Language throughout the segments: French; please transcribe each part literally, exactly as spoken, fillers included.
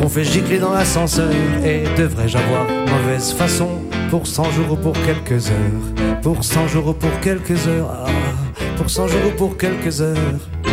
fait gicler dans l'ascenseur. Et devrais-je avoir mauvaise façon pour cent jours ou pour quelques heures? Pour cent jours ou pour quelques heures, ah, pour cent jours ou pour quelques heures.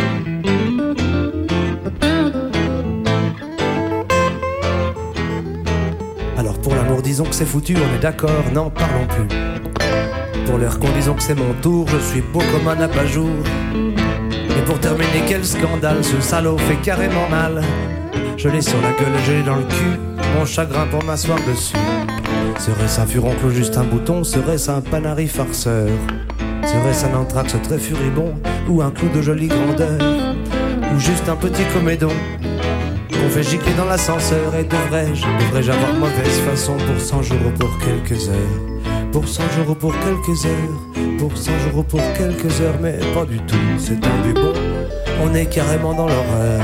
Alors pour l'amour disons que c'est foutu, on est d'accord, n'en parlons plus. Pour l'heure qu'on disons que c'est mon tour, je suis beau comme un abat-jour. Et pour terminer quel scandale, ce salaud fait carrément mal. Je l'ai sur la gueule, je l'ai dans le cul, mon chagrin pour m'asseoir dessus. Serait-ce un furoncle ou juste un bouton? Serait-ce un panari farceur? Serait-ce un anthrax très furibond? Ou un clou de jolie grandeur? Ou juste un petit comédon qu'on fait gicler dans l'ascenseur? Et devrais-je, devrais-je avoir mauvaise façon pour cent jours ou pour quelques heures? Pour cent jours ou pour quelques heures? Pour cent jours ou pour quelques heures? Mais pas du tout, c'est un but bon, on est carrément dans l'horreur.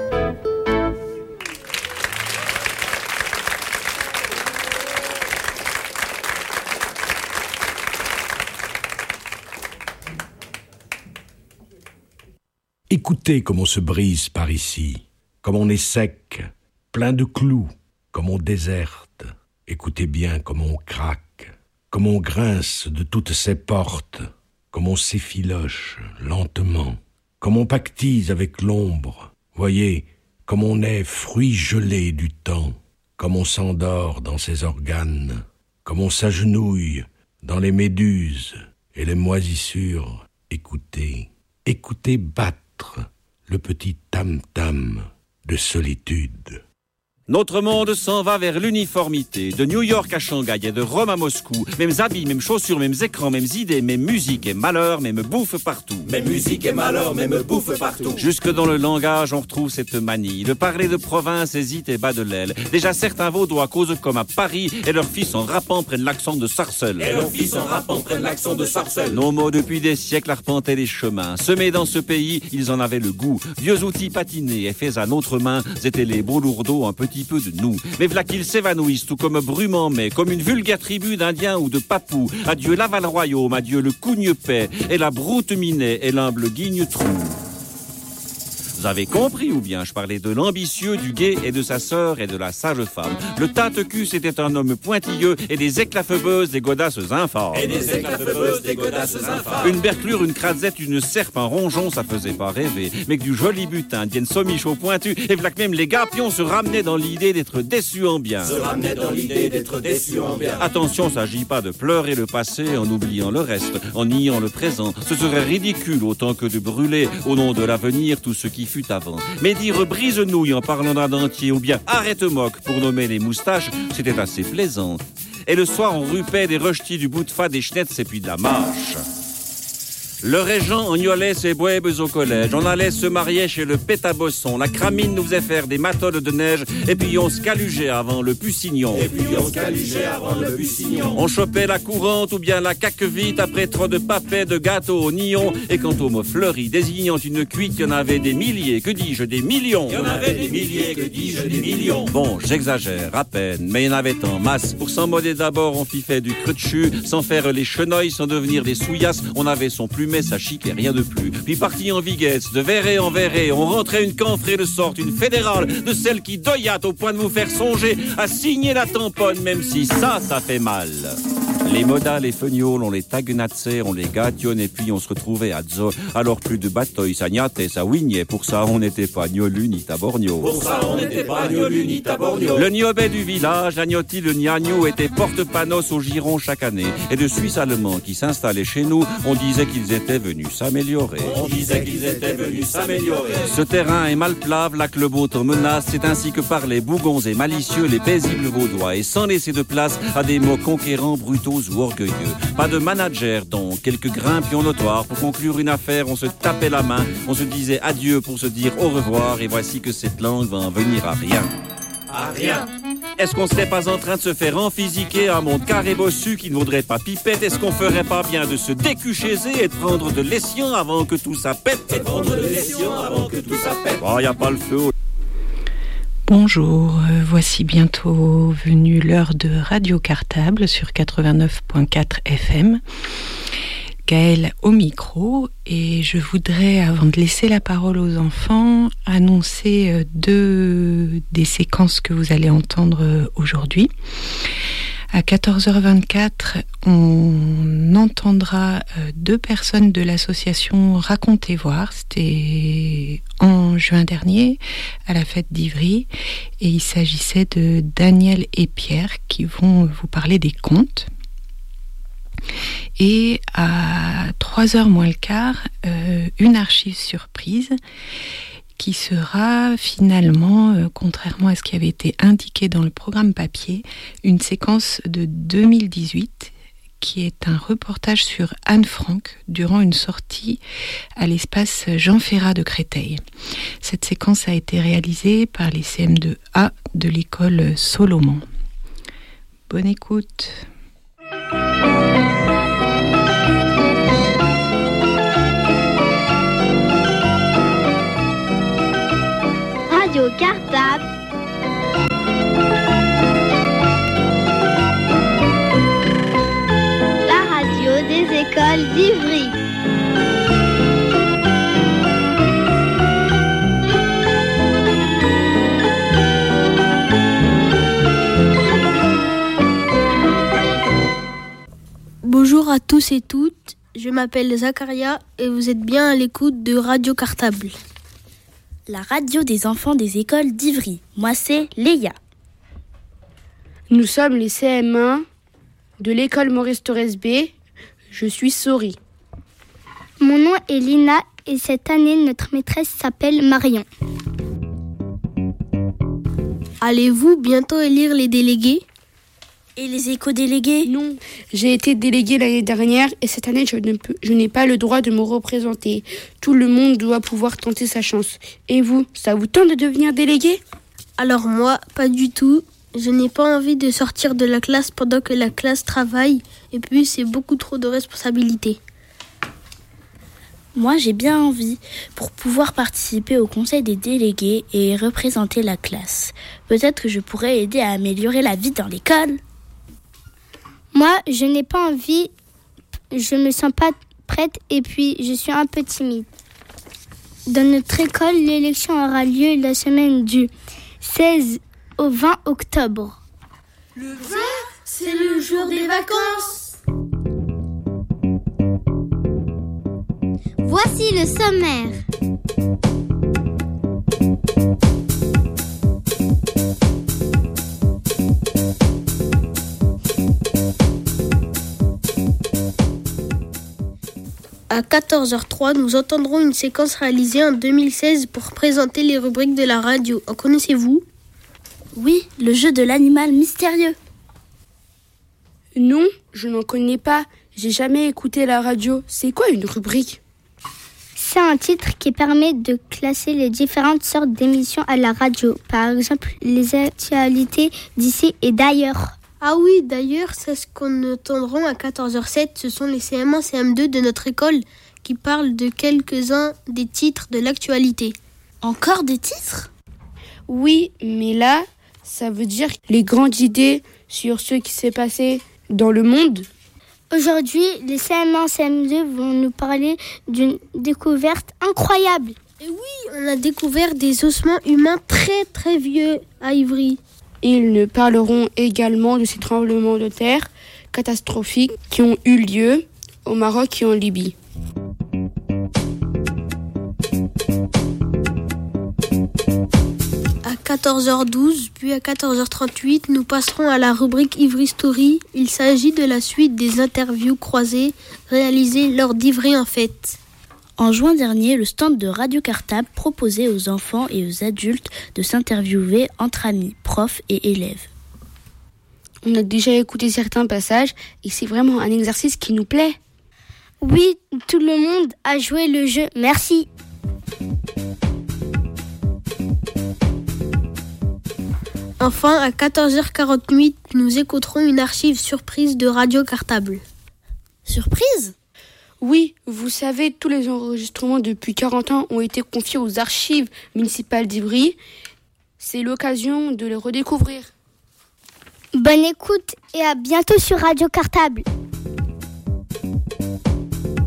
Écoutez comme on se brise par ici, comme on est sec, plein de clous, comme on déserte. Écoutez bien comme on craque, comme on grince de toutes ces portes, comme on s'effiloche lentement, comme on pactise avec l'ombre. Voyez, comme on est fruit gelé du temps, comme on s'endort dans ses organes, comme on s'agenouille dans les méduses et les moisissures. Écoutez, écoutez battre le petit tam-tam de solitude. Notre monde s'en va vers l'uniformité, de New York à Shanghai et de Rome à Moscou. Mêmes habits, mêmes chaussures, mêmes écrans, mêmes idées, même musique et malheur, même bouffe partout. Même musique et malheur, même bouffe partout. Jusque dans le langage, on retrouve cette manie de parler de province hésite et bas de l'aile. Déjà certains vaudois causent comme à Paris et leurs fils en rappant prennent l'accent de Sarcelles. Et leurs fils en rappant prennent l'accent de Sarcelles. Nos mots depuis des siècles arpentaient les chemins. Semés dans ce pays, ils en avaient le goût. Vieux outils patinés et faits à notre main, étaient les beaux lourdeaux un petit peu de nous. Mais v'là qu'ils s'évanouissent tout comme brume en mai, comme une vulgaire tribu d'Indiens ou de Papous. Adieu l'aval royaume, adieu le cougne-paix, et la broute minet et l'humble guigne-trou. Vous avez compris ou bien je parlais de l'ambitieux, du gai et de sa sœur et de la sage femme. Le Tatecus était un homme pointilleux et des éclafeubeuses des godasses infâmes. Et des éclafeubeuses des godasses infâmes. Une berclure, une crasette, une serpe, un rongeon, ça faisait pas rêver. Mais que du joli butin, vienne somiche au pointu, et v'là que même les gapions se ramenaient dans l'idée d'être déçus en bien. Se ramenaient dans l'idée d'être déçus en bien. Attention, s'agit pas de pleurer le passé en oubliant le reste, en niant le présent. Ce serait ridicule autant que de brûler au nom de l'avenir tout ce qui fut avant. Mais dire brise-nouille en parlant d'un dentier ou bien arrête-moque pour nommer les moustaches, c'était assez plaisant. Et le soir, on rupait des rejetis du bout de fa des schnetz et puis de la mâche. Le régent engnolait ses bouèbes au collège. On allait se marier chez le pétabosson. La cramine nous faisait faire des matoles de neige. Et puis on se calugeait avant le pucignon. Et puis on se calugeait avant le pucignon. On chopait la courante ou bien la caque vite après trop de papets, de gâteaux au nion. Et quant au mot fleuri désignant une cuite, il y en avait des milliers, que dis-je, des millions. Il y en avait des milliers, que dis-je, des millions. Bon, j'exagère à peine, mais il y en avait en masse. Pour s'en moder d'abord, on fifait du creux-de-chu, sans faire les chenolles, sans devenir des souillasses. On avait son plumet, sa chic et rien de plus. Puis parti en viguette, de verré en verré, on rentrait une camphrée de sorte, une fédérale, de celle qui doyate au point de vous faire songer à signer la tamponne, même si ça, ça fait mal. Les modas, les feignolles, on les taguenatsait, on les gâtionne et puis on se retrouvait à Dzo. Alors plus de bataille, ça gnatait, ça wignait. Pour ça, on n'était pas gnolu ni taborgno. Pour ça, on n'était pas gnolu ni taborgno. Le gnobet du village, la gnotti, le gnagnou, était porte-panos au giron chaque année. Et de Suisse allemands qui s'installaient chez nous, on disait qu'ils étaient venus s'améliorer. On disait qu'ils étaient venus s'améliorer. Ce terrain est mal plave, là que le beau temps menace. C'est ainsi que par les bougons et malicieux, les paisibles vaudois. Et sans laisser de place à des mots conquérants, brutaux ou orgueilleux. Pas de manager donc, quelques grimpions notoires. Pour conclure une affaire, on se tapait la main, on se disait adieu pour se dire au revoir. Et voici que cette langue va en venir à rien. À rien. Est-ce qu'on serait pas en train de se faire emphysiquer un monde carré bossu qui ne vaudrait pas pipette? Est-ce qu'on ferait pas bien de se décuchéser et de prendre de l'essian avant que tout ça pète? Et de prendre de l'essian avant que tout ça pète. Oh, y a pas le feu. Bonjour, euh, voici bientôt venue l'heure de Radio Cartable sur quatre-vingt-neuf virgule quatre F M. Gaëlle au micro et je voudrais, avant de laisser la parole aux enfants, annoncer deux des séquences que vous allez entendre aujourd'hui. À quatorze heures vingt-quatre, on entendra deux personnes de l'association Racontez Voir. C'était en juin dernier, à la fête d'Ivry. Et il s'agissait de Daniel et Pierre qui vont vous parler des contes. Et à trois heures moins le quart, euh, une archive surprise qui sera finalement, euh, contrairement à ce qui avait été indiqué dans le programme papier, une séquence de deux mille dix-huit qui est un reportage sur Anne Frank durant une sortie à l'espace Jean Ferrat de Créteil. Cette séquence a été réalisée par les C M deux A de l'école Solomon. Bonne écoute. Radio Cartable. La radio des écoles d'Ivry. Bonjour à tous et toutes, je m'appelle Zacharia et vous êtes bien à l'écoute de Radio Cartable. La radio des enfants des écoles d'Ivry. Moi, c'est Léa. Nous sommes les C M un de l'école Maurice Thorez B. Je suis Sori. Mon nom est Lina et cette année, notre maîtresse s'appelle Marion. Allez-vous bientôt élire les délégués ? Et les éco-délégués ? Non, j'ai été déléguée l'année dernière et cette année, je, ne peux, je n'ai pas le droit de me représenter. Tout le monde doit pouvoir tenter sa chance. Et vous, ça vous tente de devenir délégué ? Alors moi, pas du tout. Je n'ai pas envie de sortir de la classe pendant que la classe travaille. Et puis, c'est beaucoup trop de responsabilités. Moi, j'ai bien envie pour pouvoir participer au conseil des délégués et représenter la classe. Peut-être que je pourrais aider à améliorer la vie dans l'école. Moi, je n'ai pas envie, je me sens pas prête et puis je suis un peu timide. Dans notre école, l'élection aura lieu la semaine du seize au vingt octobre. Le vingt, c'est le jour des vacances. Voici le sommaire. À quatorze heures trois, nous entendrons une séquence réalisée en deux mille seize pour présenter les rubriques de la radio. En connaissez-vous ? Oui, le jeu de l'animal mystérieux. Non, je n'en connais pas. J'ai jamais écouté la radio. C'est quoi une rubrique ? C'est un titre qui permet de classer les différentes sortes d'émissions à la radio. Par exemple, les actualités d'ici et d'ailleurs. Ah oui, d'ailleurs, c'est ce qu'on entendra à quatorze heures sept. Ce sont les C M un, C M deux de notre école qui parlent de quelques-uns des titres de l'actualité. Encore des titres ? Oui, mais là, ça veut dire les grandes idées sur ce qui s'est passé dans le monde. Aujourd'hui, les C M un, C M deux vont nous parler d'une découverte incroyable. Et oui, on a découvert des ossements humains très très vieux à Ivry. Ils nous parleront également de ces tremblements de terre catastrophiques qui ont eu lieu au Maroc et en Libye. À quatorze heures douze, puis à quatorze heures trente-huit, nous passerons à la rubrique Ivry Story. Il s'agit de la suite des interviews croisées réalisées lors d'Ivry en fête. En juin dernier, le stand de Radio Cartable proposait aux enfants et aux adultes de s'interviewer entre amis, profs et élèves. On a déjà écouté certains passages et c'est vraiment un exercice qui nous plaît. Oui, tout le monde a joué le jeu. Merci. Enfin, à quatorze heures quarante-huit, nous écouterons une archive surprise de Radio Cartable. Surprise ? Oui, vous savez, tous les enregistrements depuis quarante ans ont été confiés aux archives municipales d'Ivry. C'est l'occasion de les redécouvrir. Bonne écoute et à bientôt sur Radio Cartable.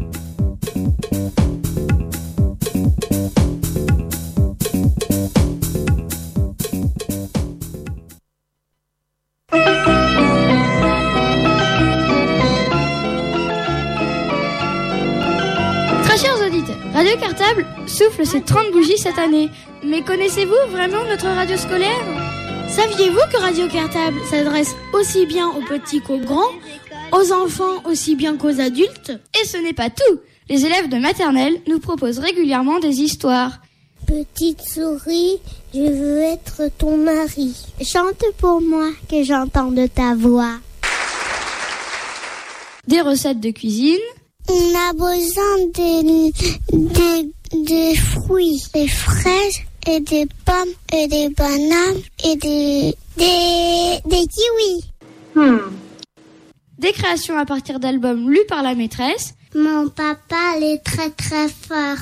Cartable souffle ses trente bougies cette année. Mais connaissez-vous vraiment notre radio scolaire ? Saviez-vous que Radio Cartable s'adresse aussi bien aux petits qu'aux grands, aux enfants aussi bien qu'aux adultes ? Et ce n'est pas tout. Les élèves de maternelle nous proposent régulièrement des histoires. Petite souris, je veux être ton mari. Chante pour moi que j'entende ta voix. Des recettes de cuisine. On a besoin de, de, de fruits, des fraises et des pommes et des bananes et des, des, des kiwis. Hmm. Des créations à partir d'albums lus par la maîtresse. Mon papa, il est très très fort.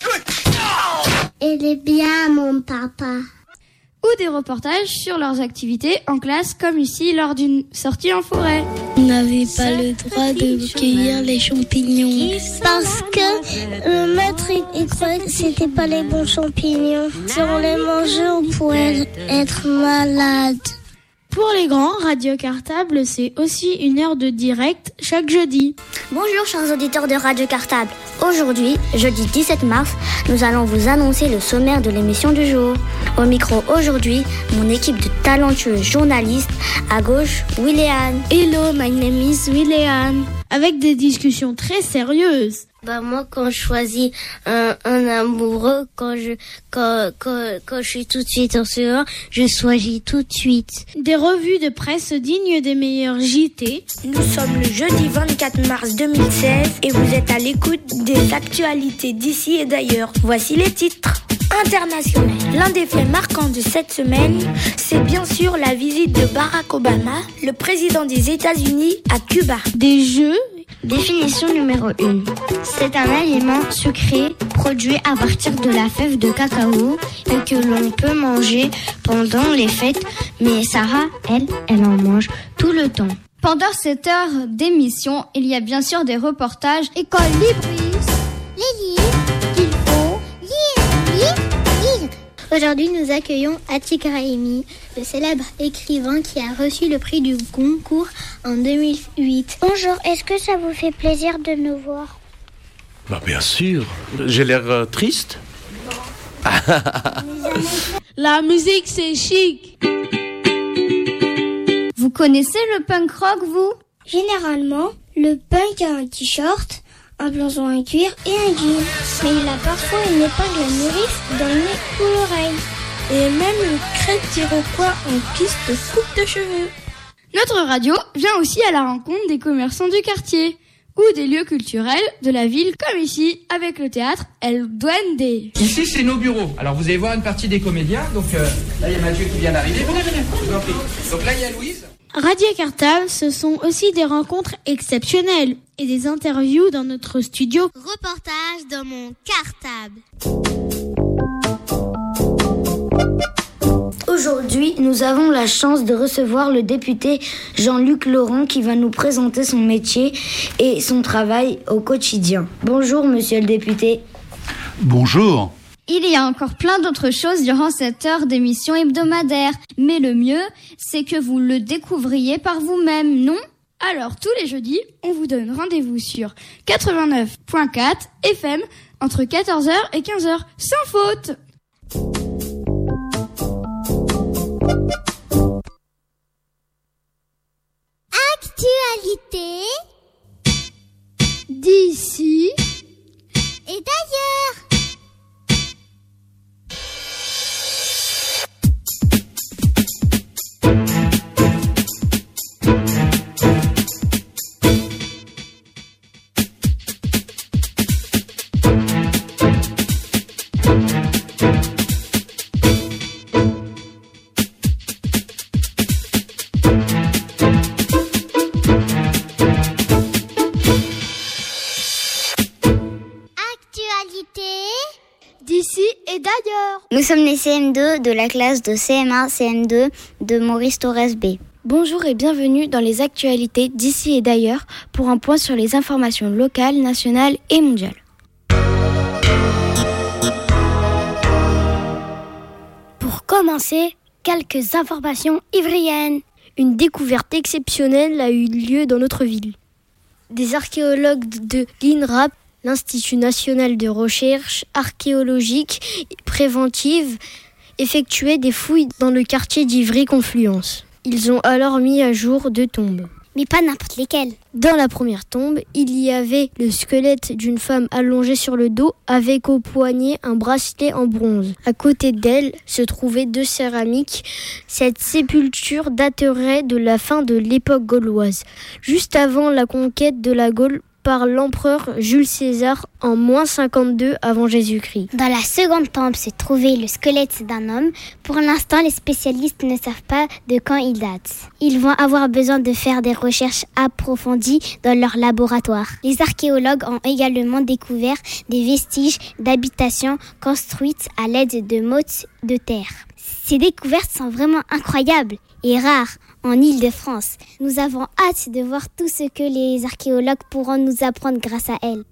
Il est bien, mon papa. Ou des reportages sur leurs activités en classe, comme ici lors d'une sortie en forêt. On n'avait pas le droit de cueillir les champignons. Parce que le maître, il croyait que c'était pas les bons champignons. Si on les mangeait, on pourrait être malade. Pour les grands, Radio Cartable, c'est aussi une heure de direct chaque jeudi. Bonjour chers auditeurs de Radio Cartable. Aujourd'hui, jeudi dix-sept mars, nous allons vous annoncer le sommaire de l'émission du jour. Au micro aujourd'hui, mon équipe de talentueux journalistes. À gauche, William. Hello, my name is William. Avec des discussions très sérieuses. Bah moi quand je choisis un, un amoureux, quand je quand, quand quand je suis tout de suite en sueur, je choisis tout de suite. Des revues de presse dignes des meilleurs J T. Nous sommes le jeudi vingt-quatre mars deux mille seize et vous êtes à l'écoute des actualités d'ici et d'ailleurs. Voici les titres. International. L'un des faits marquants de cette semaine, c'est bien sûr la visite de Barack Obama, le président des États-Unis, à Cuba. Des jeux. Définition numéro un. C'est un aliment sucré produit à partir de la fève de cacao et que l'on peut manger pendant les fêtes. Mais Sarah, elle, elle en mange tout le temps. Pendant cette heure d'émission, il y a bien sûr des reportages. École Libris. Les livres qu'il faut lire, lire, lire. Aujourd'hui, nous accueillons Atiq Rahimi, le célèbre écrivain qui a reçu le prix du Goncourt en deux mille huit. Bonjour, est-ce que ça vous fait plaisir de nous voir ? Bah bien sûr. J'ai l'air euh, triste. La musique, c'est chic. Vous connaissez le punk rock, vous ? Généralement, le punk a un t-shirt, un blouson en cuir et un jean. Mais il a parfois une épingle à nourrice dans le nez ou l'oreille. Et même une crête d'iroquois en piste de coupe de cheveux. Notre radio vient aussi à la rencontre des commerçants du quartier ou des lieux culturels de la ville, comme ici, avec le théâtre El Duende. Ici, c'est nos bureaux. Alors, vous allez voir une partie des comédiens. Donc, euh, là, il y a Mathieu qui vient d'arriver. Venez, venez, je vous en prie. Donc là, il y a Louise. Radio Cartable, ce sont aussi des rencontres exceptionnelles et des interviews dans notre studio. Reportage dans mon cartable. Aujourd'hui, nous avons la chance de recevoir le député Jean-Luc Laurent qui va nous présenter son métier et son travail au quotidien. Bonjour, monsieur le député. Bonjour. Il y a encore plein d'autres choses durant cette heure d'émission hebdomadaire. Mais le mieux, c'est que vous le découvriez par vous-même, non ? Alors, tous les jeudis, on vous donne rendez-vous sur quatre-vingt-neuf virgule quatre F M entre quatorze heures et quinze heures, sans faute. Actualité d'ici et d'ailleurs. D'ici et d'ailleurs. Nous sommes les C M deux de la classe de C M un C M deux de Maurice Torres B. Bonjour et bienvenue dans les actualités d'ici et d'ailleurs pour un point sur les informations locales, nationales et mondiales. Pour commencer, quelques informations ivriennes. Une découverte exceptionnelle a eu lieu dans notre ville. Des archéologues de l'INRAP, l'Institut national de recherche archéologique et préventive effectuait des fouilles dans le quartier d'Ivry-Confluence. Ils ont alors mis à jour deux tombes. Mais pas n'importe lesquelles. Dans la première tombe, il y avait le squelette d'une femme allongée sur le dos avec au poignet un bracelet en bronze. À côté d'elle se trouvaient deux céramiques. Cette sépulture daterait de la fin de l'époque gauloise, juste avant la conquête de la Gaule par l'empereur Jules César en moins cinquante-deux avant Jésus-Christ. Dans la seconde tombe se trouvait le squelette d'un homme. Pour l'instant, les spécialistes ne savent pas de quand il date. Ils vont avoir besoin de faire des recherches approfondies dans leur laboratoire. Les archéologues ont également découvert des vestiges d'habitations construites à l'aide de mottes de terre. Ces découvertes sont vraiment incroyables et rares en Île-de-France. Nous avons hâte de voir tout ce que les archéologues pourront nous apprendre grâce à elles.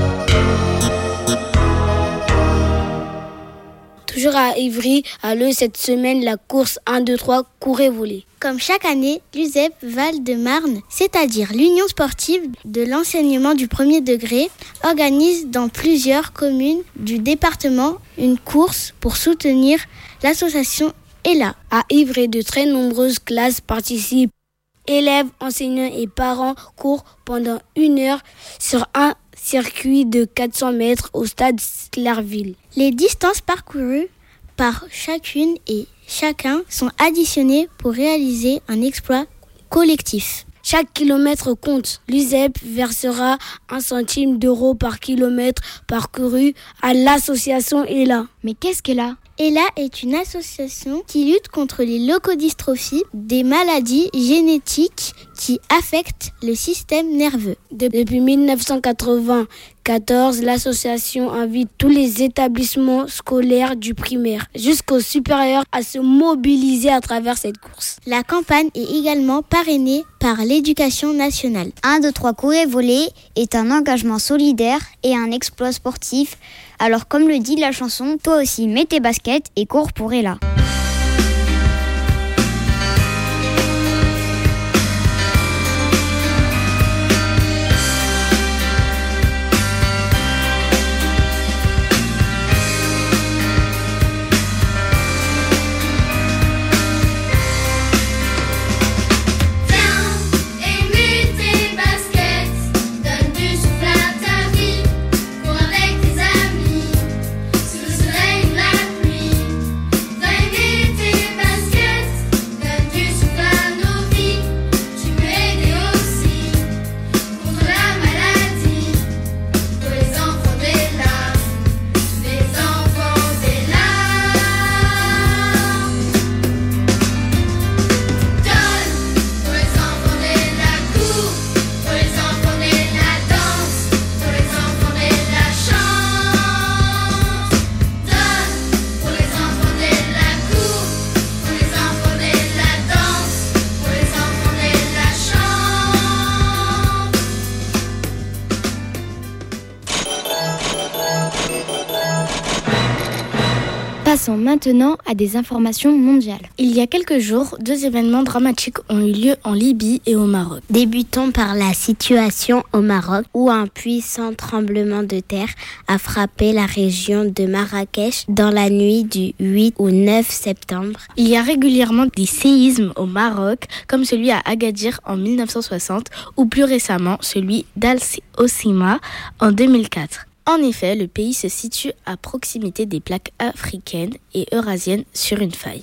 Toujours à Ivry, a lieu cette semaine la course un, deux, trois, courez voler. Comme chaque année, l'U S E P Val-de-Marne, c'est-à-dire l'Union sportive de l'enseignement du premier degré, organise dans plusieurs communes du département une course pour soutenir l'association E L A. À Ivry, de très nombreuses classes participent. Élèves, enseignants et parents courent pendant une heure sur un circuit de quatre cents mètres au stade Clairville. Les distances parcourues par chacune et chacun sont additionnées pour réaliser un exploit collectif. Chaque kilomètre compte. L'U S E P versera un centime d'euro par kilomètre parcouru à l'association E L A. Mais qu'est-ce qu'E L A ? E L A est une association qui lutte contre les leucodystrophies, des maladies génétiques qui affectent le système nerveux. Depuis dix-neuf cent quatre-vingt-quatorze, l'association invite tous les établissements scolaires du primaire jusqu'au supérieur à se mobiliser à travers cette course. La campagne est également parrainée par l'Éducation nationale. un, deux, trois, courir voler est un engagement solidaire et un exploit sportif. Alors comme le dit la chanson, toi aussi mets tes baskets et cours pour E L A. Passons maintenant à des informations mondiales. Il y a quelques jours, deux événements dramatiques ont eu lieu en Libye et au Maroc. Débutons par la situation au Maroc, où un puissant tremblement de terre a frappé la région de Marrakech dans la nuit du huit au neuf septembre. Il y a régulièrement des séismes au Maroc, comme celui à Agadir en mille neuf cent soixante, ou plus récemment celui d'Al Hoceima en deux mille quatre. En effet, le pays se situe à proximité des plaques africaines et eurasiennes sur une faille.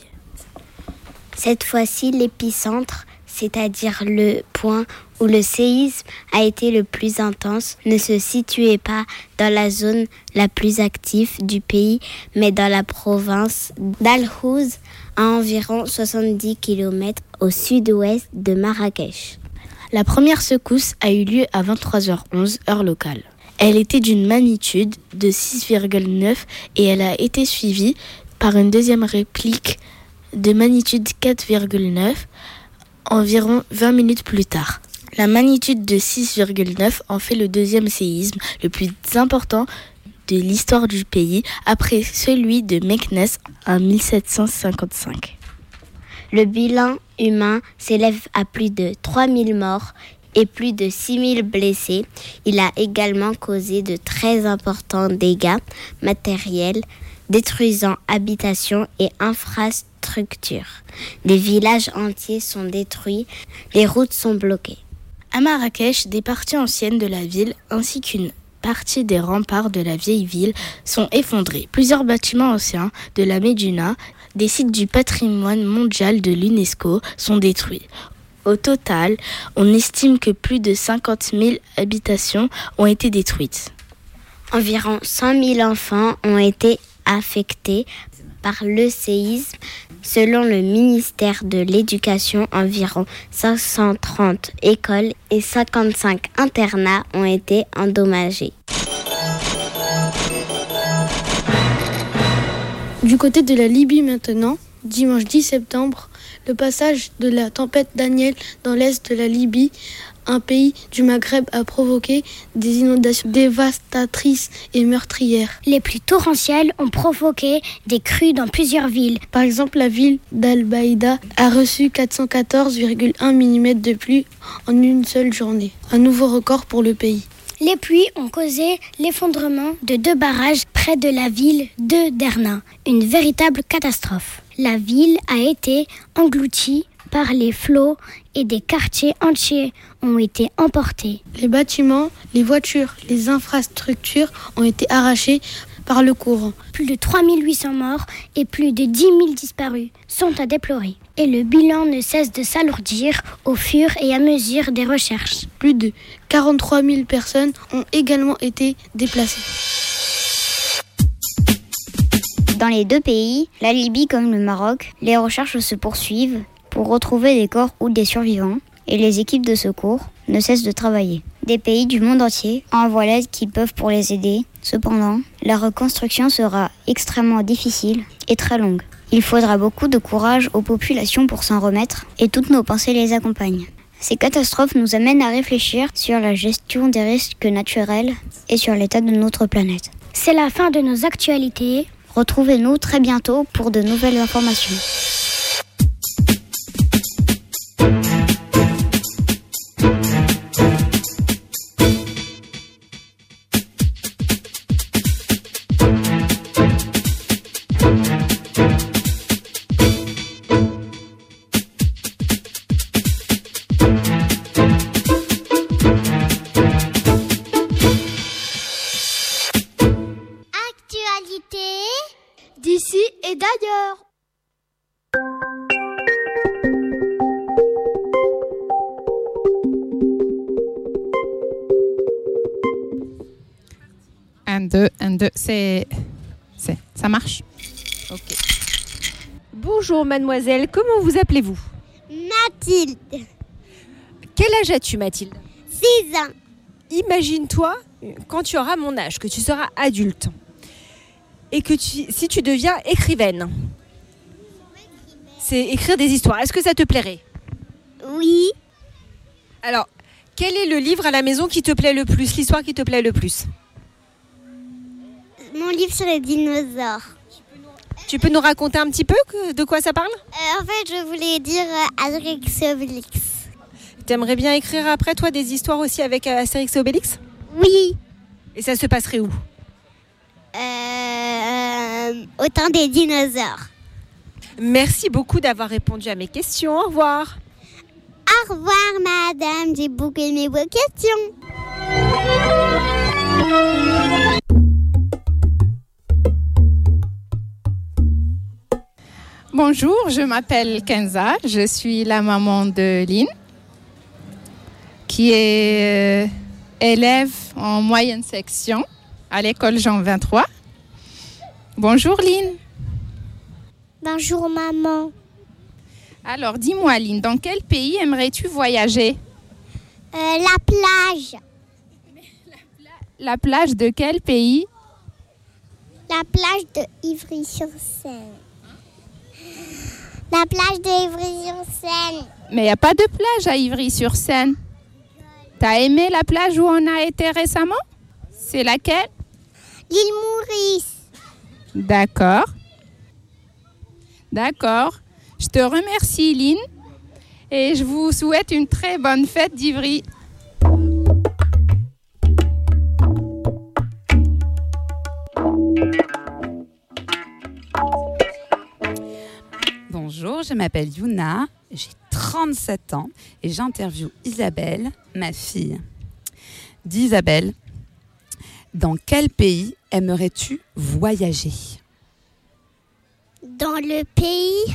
Cette fois-ci, l'épicentre, c'est-à-dire le point où le séisme a été le plus intense, ne se situait pas dans la zone la plus active du pays, mais dans la province d'Al-Houz, à environ soixante-dix kilomètres au sud-ouest de Marrakech. La première secousse a eu lieu à vingt-trois heures onze, heure locale. Elle était d'une magnitude de six virgule neuf et elle a été suivie par une deuxième réplique de magnitude quatre virgule neuf environ vingt minutes plus tard. La magnitude de six virgule neuf en fait le deuxième séisme le plus important de l'histoire du pays après celui de Meknès en mille sept cent cinquante-cinq. Le bilan humain s'élève à plus de trois mille morts et plus de six mille blessés. Il a également causé de très importants dégâts matériels, détruisant habitations et infrastructures. Des villages entiers sont détruits, les routes sont bloquées. À Marrakech, des parties anciennes de la ville ainsi qu'une partie des remparts de la vieille ville sont effondrés. Plusieurs bâtiments anciens de la Médina, des sites du patrimoine mondial de l'UNESCO, sont détruits. Au total, on estime que plus de cinquante mille habitations ont été détruites. Environ cent mille enfants ont été affectés par le séisme. Selon le ministère de l'Éducation, environ cinq cent trente écoles et cinquante-cinq internats ont été endommagés. Du côté de la Libye maintenant, dimanche dix septembre, le passage de la tempête Daniel dans l'est de la Libye, un pays du Maghreb, a provoqué des inondations dévastatrices et meurtrières. Les pluies torrentielles ont provoqué des crues dans plusieurs villes. Par exemple, la ville d'Al-Baïda a reçu quatre cent quatorze virgule un millimètres de pluie en une seule journée. Un nouveau record pour le pays. Les pluies ont causé l'effondrement de deux barrages près de la ville de Derna. Une véritable catastrophe. La ville a été engloutie par les flots et des quartiers entiers ont été emportés. Les bâtiments, les voitures, les infrastructures ont été arrachés par le courant. Plus de trois mille huit cents morts et plus de dix mille disparus sont à déplorer. Et le bilan ne cesse de s'alourdir au fur et à mesure des recherches. Plus de quarante-trois mille personnes ont également été déplacées. Dans les deux pays, la Libye comme le Maroc, les recherches se poursuivent pour retrouver des corps ou des survivants, et les équipes de secours ne cessent de travailler. Des pays du monde entier envoient l'aide qu'ils peuvent pour les aider. Cependant, la reconstruction sera extrêmement difficile et très longue. Il faudra beaucoup de courage aux populations pour s'en remettre, et toutes nos pensées les accompagnent. Ces catastrophes nous amènent à réfléchir sur la gestion des risques naturels et sur l'état de notre planète. C'est la fin de nos actualités. Retrouvez-nous très bientôt pour de nouvelles informations. D'ici et d'ailleurs. Un, deux, un, deux, c'est... c'est... ça marche. Ok. Bonjour mademoiselle, comment vous appelez-vous? Mathilde. Quel âge as-tu Mathilde? six ans. Imagine-toi, quand tu auras mon âge, que tu seras adulte. Et que tu, si tu deviens écrivaine, c'est écrire des histoires. Est-ce que ça te plairait? Oui. Alors, quel est le livre à la maison qui te plaît le plus, l'histoire qui te plaît le plus? Mon livre sur les dinosaures. Tu peux nous raconter un petit peu de quoi ça parle? euh, En fait, je voulais dire euh, Astérix et Obélix. T'aimerais bien écrire après, toi, des histoires aussi avec euh, Astérix et Obélix? Oui. Et ça se passerait où? Euh, au temps des dinosaures. Merci beaucoup d'avoir répondu à mes questions. Au revoir. Au revoir, madame. J'ai beaucoup aimé vos questions. Bonjour, je m'appelle Kenza. Je suis la maman de Lynn, qui est euh, élève en moyenne section à l'école Jean vingt-trois. Bonjour Lynn. Bonjour maman. Alors dis-moi Lynn, dans quel pays aimerais-tu voyager? euh, La plage. La plage de quel pays? La plage de Ivry-sur-Seine. La plage de Ivry-sur-Seine. Mais il n'y a pas de plage à Ivry-sur-Seine. T'as aimé la plage où on a été récemment? C'est laquelle? L'île Maurice. D'accord. D'accord. Je te remercie, Lynn. Et je vous souhaite une très bonne fête d'Ivry. je m'appelle Yuna, j'ai trente-sept ans et j'interviewe Isabelle, ma fille. Dis Isabelle, dans quel pays aimerais-tu voyager ? Dans le pays...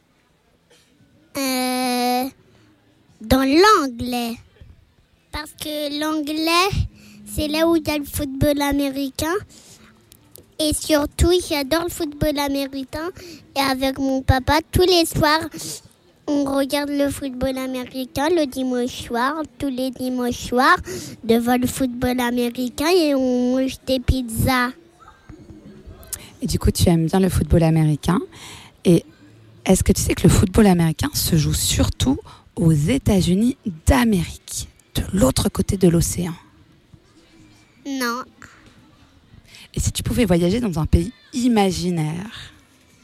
Euh, dans l'anglais. Parce que l'anglais, c'est là où il y a le football américain. Et surtout, j'adore le football américain. Et avec mon papa, tous les soirs, on regarde le football américain le dimanche soir. Tous les dimanches soirs, devant le football américain, et on mange des pizzas. Et du coup, tu aimes bien le football américain. Et est-ce que tu sais que le football américain se joue surtout aux États-Unis d'Amérique, de l'autre côté de l'océan ? Non. Et si tu pouvais voyager dans un pays imaginaire ?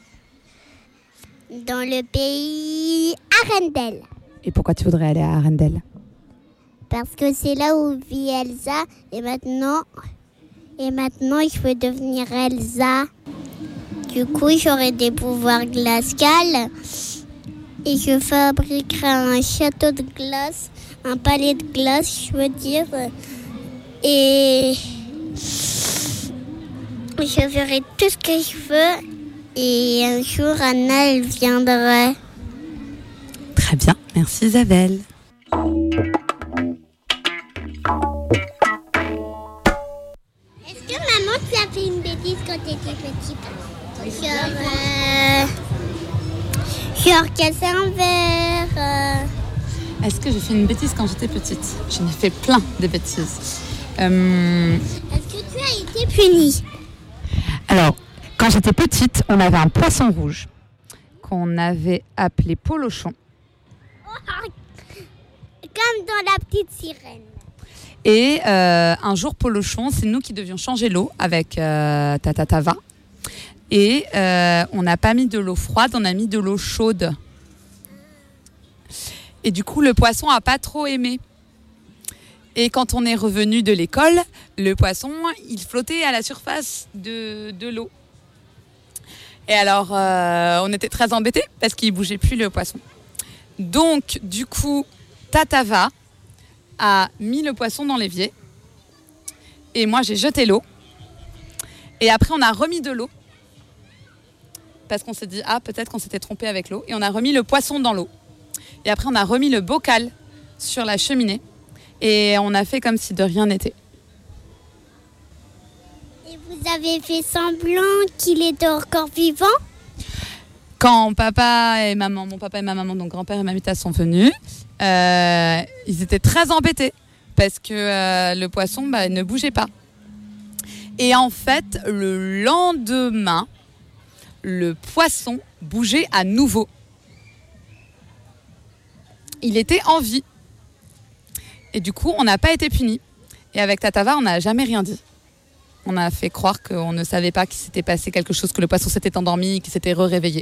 Dans le pays Arendelle. Et pourquoi tu voudrais aller à Arendelle ? Parce que c'est là où vit Elsa. Et maintenant, et maintenant, je veux devenir Elsa. Du coup, j'aurai des pouvoirs glaciales. Et je fabriquerai un château de glace, un palais de glace, je veux dire. Et je ferai tout ce que je veux. Et un jour, Anna, elle viendra. Très bien, merci Isabelle. Est-ce que maman, tu as fait une bêtise quand tu étais petite ? Genre, euh, genre casser un verre. Euh... Est-ce que j'ai fait une bêtise quand j'étais petite ? J'en ai fait plein de bêtises. Euh... Est-ce que tu as été punie ? Alors, quand j'étais petite, on avait un poisson rouge qu'on avait appelé Polochon. Comme dans la petite sirène. Et euh, un jour, Polochon, c'est nous qui devions changer l'eau avec euh, Tata Tava. Et euh, on n'a pas mis de l'eau froide, on a mis de l'eau chaude. Et du coup, le poisson n'a pas trop aimé. Et quand on est revenu de l'école, le poisson, il flottait à la surface de, de l'eau. Et alors, euh, on était très embêtés parce qu'il ne bougeait plus le poisson. Donc, du coup, Tatava a mis le poisson dans l'évier. Et moi, j'ai jeté l'eau. Et après, on a remis de l'eau. Parce qu'on s'est dit, ah, peut-être qu'on s'était trompé avec l'eau. Et on a remis le poisson dans l'eau. Et après, on a remis le bocal sur la cheminée. Et on a fait comme si de rien n'était. Et vous avez fait semblant qu'il était encore vivant ? Quand papa et maman, mon papa et ma maman, donc grand-père et mamita sont venus, euh, ils étaient très embêtés parce que euh, le poisson bah, ne bougeait pas. Et en fait, le lendemain, le poisson bougeait à nouveau. Il était en vie. Et du coup, on n'a pas été punis. Et avec Tatava, on n'a jamais rien dit. On a fait croire qu'on ne savait pas qu'il s'était passé quelque chose, que le poisson s'était endormi, qu'il s'était re-réveillé.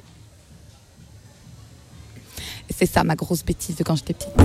Et c'est ça ma grosse bêtise de quand j'étais petite.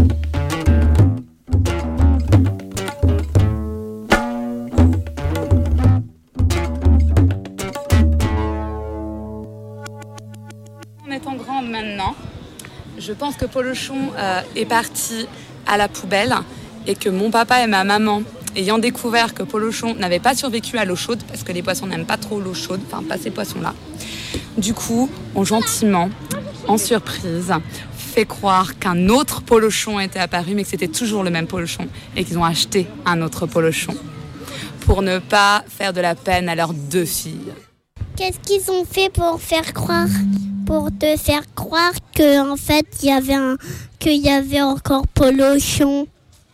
En étant grande maintenant, je pense que Polochon euh, est parti à la poubelle et que mon papa et ma maman, ayant découvert que Polochon n'avait pas survécu à l'eau chaude, parce que les poissons n'aiment pas trop l'eau chaude, enfin pas ces poissons-là, du coup, ont gentiment, en surprise, fait croire qu'un autre Polochon était apparu, mais que c'était toujours le même Polochon, et qu'ils ont acheté un autre Polochon pour ne pas faire de la peine à leurs deux filles. Qu'est-ce qu'ils ont fait pour faire croire, pour te faire croire qu'en fait, il y avait un, qu'il y avait encore Polochon ?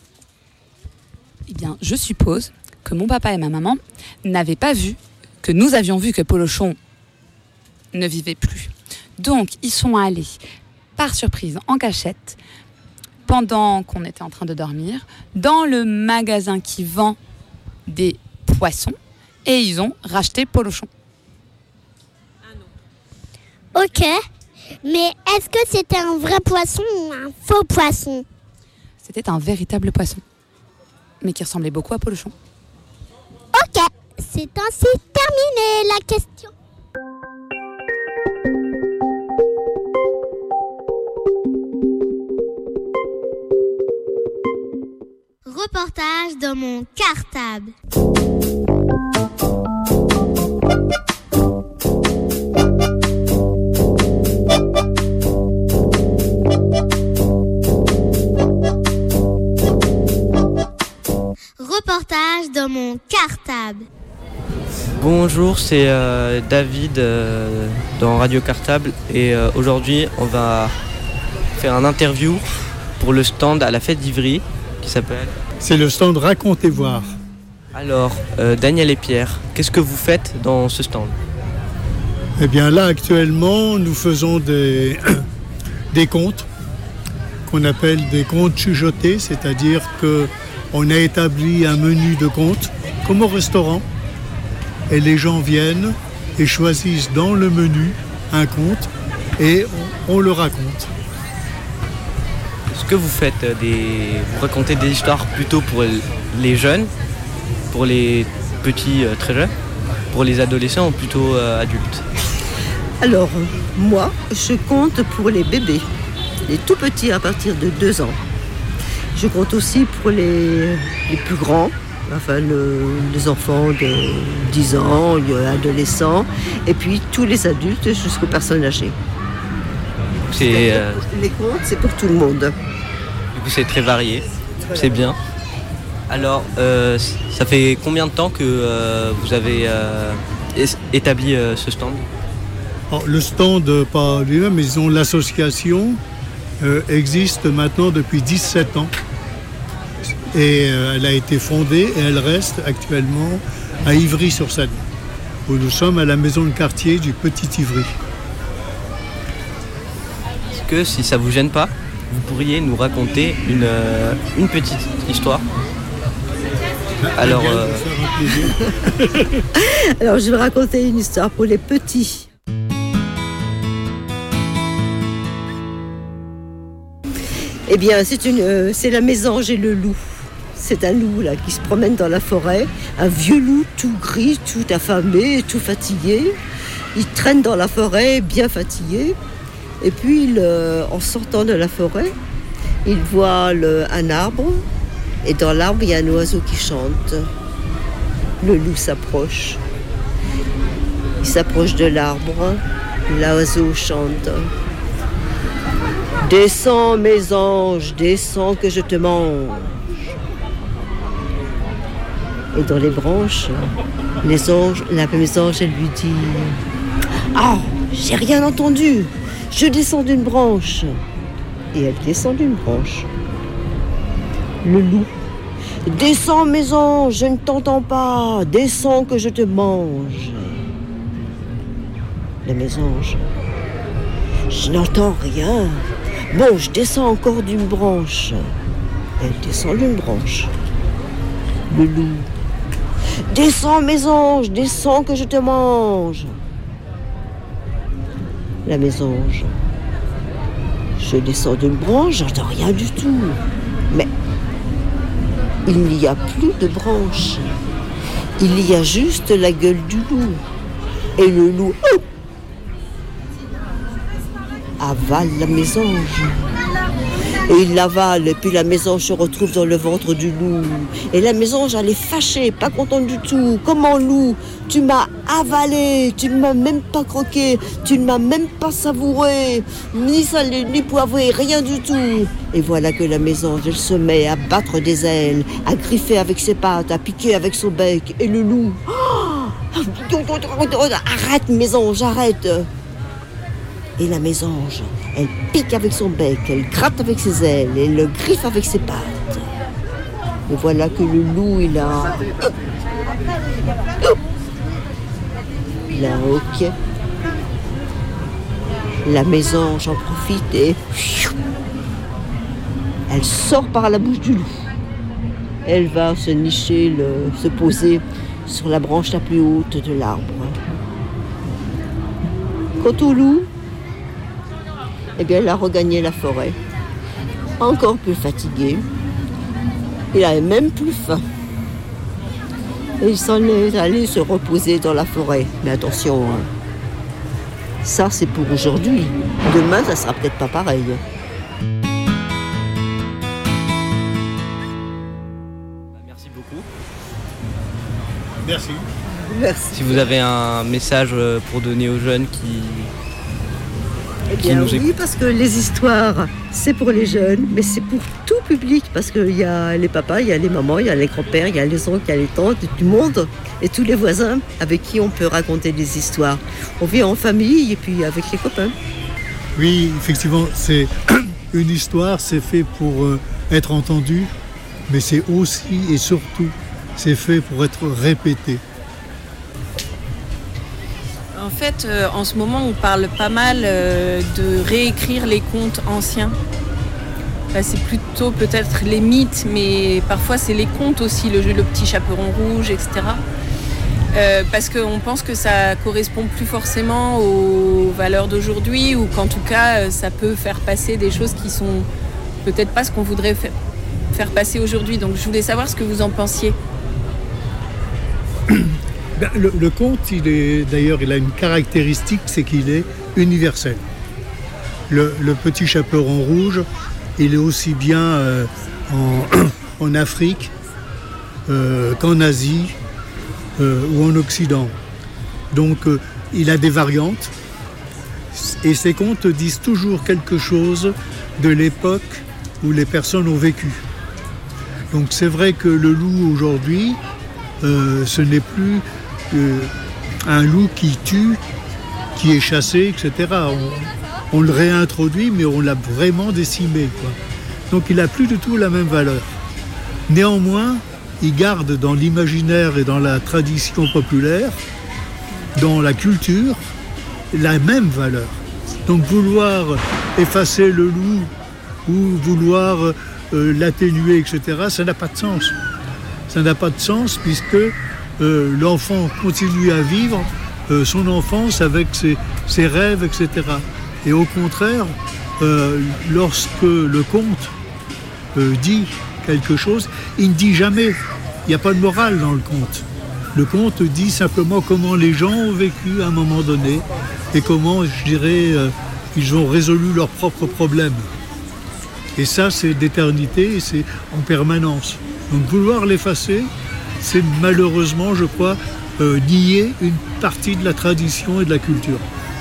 Eh bien, je suppose que mon papa et ma maman n'avaient pas vu que nous avions vu que Polochon ne vivait plus. Donc, ils sont allés, par surprise, en cachette, pendant qu'on était en train de dormir, dans le magasin qui vend des poissons, et ils ont racheté Polochon. Ok, mais est-ce que c'était un vrai poisson ou un faux poisson ? C'était un véritable poisson, mais qui ressemblait beaucoup à Polochon. Ok, c'est ainsi terminé la question. Reportage dans mon cartable. Reportage dans mon cartable. Bonjour, c'est euh, David euh, dans Radio Cartable et euh, aujourd'hui on va faire un interview pour le stand à la fête d'Ivry qui s'appelle... C'est le stand Racontez voir. Alors, euh, Daniel et Pierre, qu'est-ce que vous faites dans ce stand ? Eh bien là actuellement nous faisons des, des contes qu'on appelle des contes chuchotés, c'est-à-dire qu'on a établi un menu de contes comme au restaurant. Et les gens viennent et choisissent dans le menu un conte et on, on le raconte. Est-ce que vous faites des, vous racontez des histoires plutôt pour les jeunes, pour les petits euh, très jeunes, pour les adolescents ou plutôt euh, adultes ? Alors, moi, je compte pour les bébés, les tout petits à partir de deux ans. Je compte aussi pour les, les plus grands. Enfin, le, les enfants de dix ans, les adolescents, et puis tous les adultes jusqu'aux personnes âgées. C'est, euh... Les contes, c'est pour tout le monde. Du coup, c'est très varié, voilà. C'est bien. Alors, euh, ça fait combien de temps que euh, vous avez euh, établi euh, ce stand ? Alors, le stand, pas lui-même, mais disons l'association euh, existe maintenant depuis dix-sept ans. Et elle a été fondée et elle reste actuellement à Ivry-sur-Seine, où nous sommes à la maison de quartier du Petit Ivry. Est-ce que, si ça ne vous gêne pas, vous pourriez nous raconter une, euh, une petite histoire ? Alors, euh... Alors, je vais raconter une histoire pour les petits. Eh bien, c'est, une, euh, c'est la mésange et le loup. C'est un loup là qui se promène dans la forêt, un vieux loup tout gris, tout affamé, tout fatigué. Il traîne dans la forêt, bien fatigué. Et puis, il, euh, en sortant de la forêt, il voit le, un arbre. Et dans l'arbre, il y a un oiseau qui chante. Le loup s'approche. Il s'approche de l'arbre. L'oiseau chante. Descends, mes anges, descends que je te mange. Et dans les branches, les anges, la mésange, elle lui dit « Ah, oh, j'ai rien entendu, je descends d'une branche. » Et elle descend d'une branche. Le loup « Descends, mes anges, je ne t'entends pas, descends que je te mange. » La mésange « Je n'entends rien. Bon, je descends encore d'une branche. » Elle descend d'une branche. Le loup « Descends, mes anges, descends que je te mange. » La mésange « Je descends d'une branche, j'entends rien du tout. Mais il n'y a plus de branche. Il y a juste la gueule du loup. Et le loup oh, avale la mésange. Et il l'avale, et puis la mésange se retrouve dans le ventre du loup. Et la mésange, elle est fâchée, pas contente du tout. Comment, loup, tu m'as avalé, tu ne m'as même pas croqué, tu ne m'as même pas savouré, ni salé, ni poivré, rien du tout. Et voilà que la mésange, elle se met à battre des ailes, à griffer avec ses pattes, à piquer avec son bec. Et le loup, oh, arrête, mésange, arrête. Et la mésange, elle pique avec son bec, elle gratte avec ses ailes, elle le griffe avec ses pattes. Et voilà que le loup, il a... Il a un hoquet. La mésange en profite et... Elle sort par la bouche du loup. Elle va se nicher, le... se poser sur la branche la plus haute de l'arbre. Quant au loup, eh bien, il a regagné la forêt, encore plus fatigué. Il avait même plus faim. Et il s'en est allé se reposer dans la forêt. Mais attention, hein. Ça c'est pour aujourd'hui. Demain, ça sera peut-être pas pareil. Merci beaucoup. Merci. Merci. Si vous avez un message pour donner aux jeunes qui... Eh bien oui, parce que les histoires, c'est pour les jeunes, mais c'est pour tout public, parce qu'il y a les papas, il y a les mamans, il y a les grands-pères, il y a les oncles, il y a les tantes, du monde, et tous les voisins avec qui on peut raconter des histoires. On vit en famille et puis avec les copains. Oui, effectivement, c'est une histoire, c'est fait pour euh, être entendu, mais c'est aussi et surtout, c'est fait pour être répété. En fait, euh, en ce moment, on parle pas mal euh, de réécrire les contes anciens. Enfin, c'est plutôt peut-être les mythes, mais parfois c'est les contes aussi, le jeu Le Petit Chaperon Rouge, et cetera. Euh, parce qu'on pense que ça correspond plus forcément aux valeurs d'aujourd'hui, ou qu'en tout cas, ça peut faire passer des choses qui sont peut-être pas ce qu'on voudrait fa- faire passer aujourd'hui. Donc je voulais savoir ce que vous en pensiez. Le, le conte, il est, d'ailleurs, il a une caractéristique, c'est qu'il est universel. Le, le Petit Chaperon Rouge, il est aussi bien euh, en, en Afrique euh, qu'en Asie euh, ou en Occident. Donc, euh, il a des variantes. Et ces contes disent toujours quelque chose de l'époque où les personnes ont vécu. Donc, c'est vrai que le loup, aujourd'hui, euh, ce n'est plus... Euh, un loup qui tue, qui est chassé, et cetera. On, on le réintroduit, mais on l'a vraiment décimé, quoi. Donc il n'a plus du tout la même valeur. Néanmoins, il garde dans l'imaginaire et dans la tradition populaire, dans la culture, la même valeur. Donc vouloir effacer le loup ou vouloir euh, l'atténuer, et cetera, ça n'a pas de sens. Ça n'a pas de sens puisque Euh, l'enfant continue à vivre euh, son enfance avec ses, ses rêves, et cetera. Et au contraire, euh, lorsque le conte euh, dit quelque chose, il ne dit jamais, il n'y a pas de morale dans le conte. Le conte dit simplement comment les gens ont vécu à un moment donné et comment, je dirais, euh, ils ont résolu leurs propres problèmes. Et ça, c'est d'éternité et c'est en permanence. Donc vouloir l'effacer, c'est malheureusement, je crois, euh, nier une partie de la tradition et de la culture.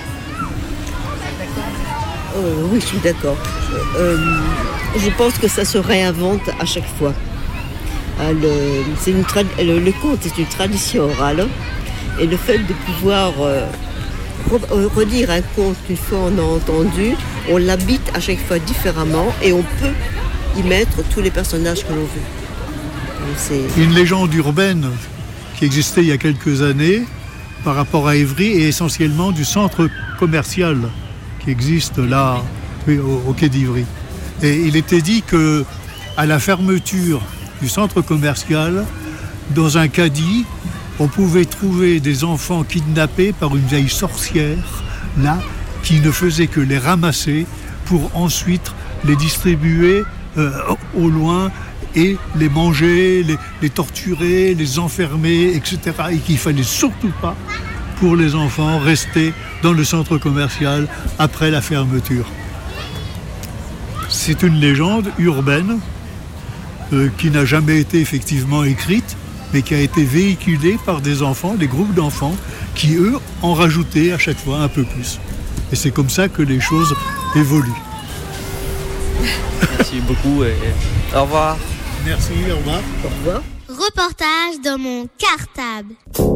Euh, oui, je suis d'accord. Euh, je pense que ça se réinvente à chaque fois. Euh, le, c'est une tra- le, le conte est une tradition orale et le fait de pouvoir euh, re- redire un conte qu'une fois on a entendu, on l'habite à chaque fois différemment et on peut y mettre tous les personnages que l'on veut. C'est... Une légende urbaine qui existait il y a quelques années par rapport à Évry est essentiellement du centre commercial qui existe là oui, au, au quai d'Ivry. Et il était dit que à la fermeture du centre commercial, dans un caddie, on pouvait trouver des enfants kidnappés par une vieille sorcière là qui ne faisait que les ramasser pour ensuite les distribuer euh, au loin et les manger, les, les torturer, les enfermer, et cetera. Et qu'il ne fallait surtout pas, pour les enfants, rester dans le centre commercial après la fermeture. C'est une légende urbaine euh, qui n'a jamais été effectivement écrite, mais qui a été véhiculée par des enfants, des groupes d'enfants, qui, eux, en rajoutaient à chaque fois un peu plus. Et c'est comme ça que les choses évoluent. Merci beaucoup et au revoir. Merci, au revoir. Au revoir. Reportage dans mon cartable.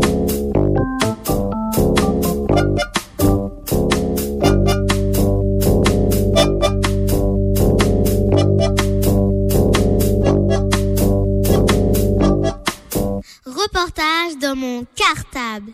Reportage dans mon cartable.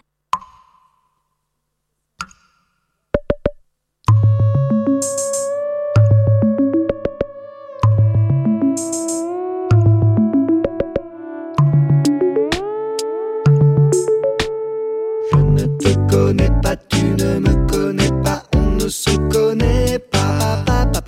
Tu ne me connais pas, on ne se connaît pas.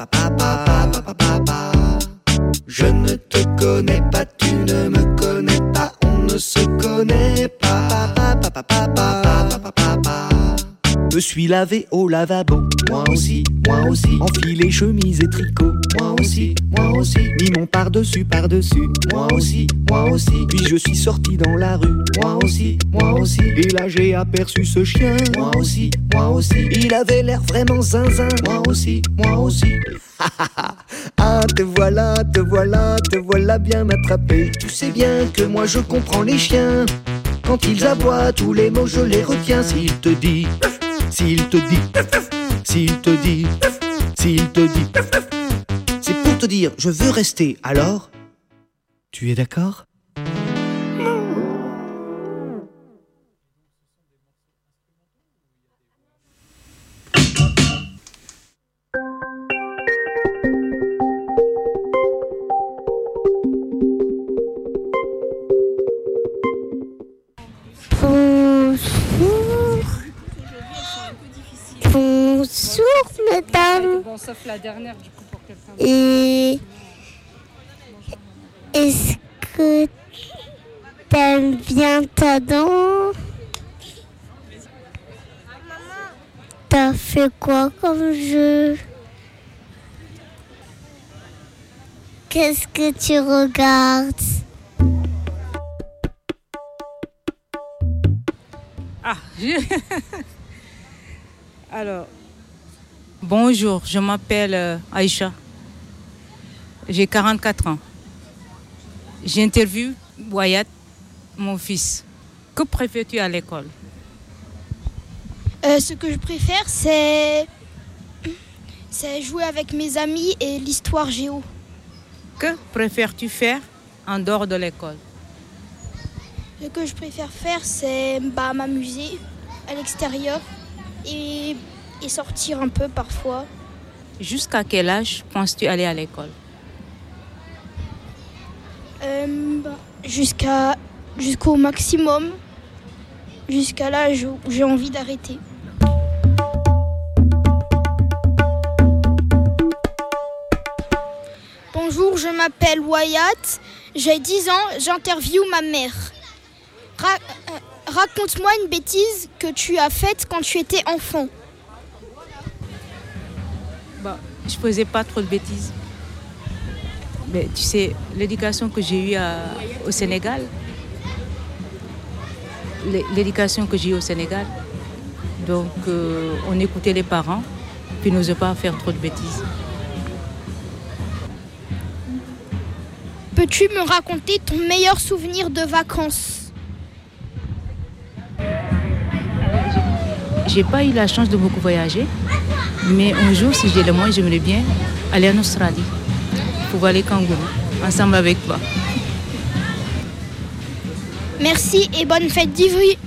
Je ne te connais pas, tu ne me connais pas, on ne se connaît pas. me suis lavé au lavabo, moi aussi, moi aussi. Enfilé chemise et tricot, moi aussi, moi aussi. Mis mon par-dessus, par-dessus, moi aussi, moi aussi. Puis je suis sorti dans la rue, moi aussi, moi aussi. Et là j'ai aperçu ce chien, moi aussi, moi aussi. Il avait l'air vraiment zinzin, moi aussi, moi aussi. Ah, te voilà, te voilà, te voilà bien m'attraper. Tu sais bien que moi je comprends les chiens. Quand ils aboient, tous les mots je les retiens. S'il te dit, s'il te dit, s'il te dit, s'il te dit, c'est pour te dire je veux rester. Alors, tu es d'accord ? Bonjour, madame. Bon, sauf la dernière, du coup, pour quelqu'un. Et est-ce que t'aimes bien ta dent? T'as fait quoi comme jeu? Qu'est-ce que tu regardes? Ah, je... Alors, bonjour, je m'appelle euh, Aïcha. J'ai quarante-quatre ans. J'interviewe Wyatt, mon fils. Que préfères-tu à l'école? euh, Ce que je préfère, c'est... c'est jouer avec mes amis et l'histoire géo. Que préfères-tu faire en dehors de l'école? Ce que je préfère faire, c'est bah, m'amuser à l'extérieur et, et sortir un peu parfois. Jusqu'à quel âge penses-tu aller à l'école? euh, bah, Jusqu'à, jusqu'au maximum, jusqu'à l'âge où j'ai envie d'arrêter. Bonjour, je m'appelle Wyatt, j'ai dix ans, j'interviewe ma mère. Ra- euh, raconte-moi une bêtise que tu as faite quand tu étais enfant. Bah, je faisais pas trop de bêtises. Mais tu sais, l'éducation que j'ai eue à, au Sénégal, l'éducation que j'ai eue au Sénégal, donc euh, on écoutait les parents, puis n'osait pas faire trop de bêtises. Peux-tu me raconter ton meilleur souvenir de vacances? J'ai pas eu la chance de beaucoup voyager, mais un jour, si j'ai le moyen, j'aimerais bien aller en Australie pour voir les kangourous, ensemble avec toi. Merci et bonne fête d'Ivry.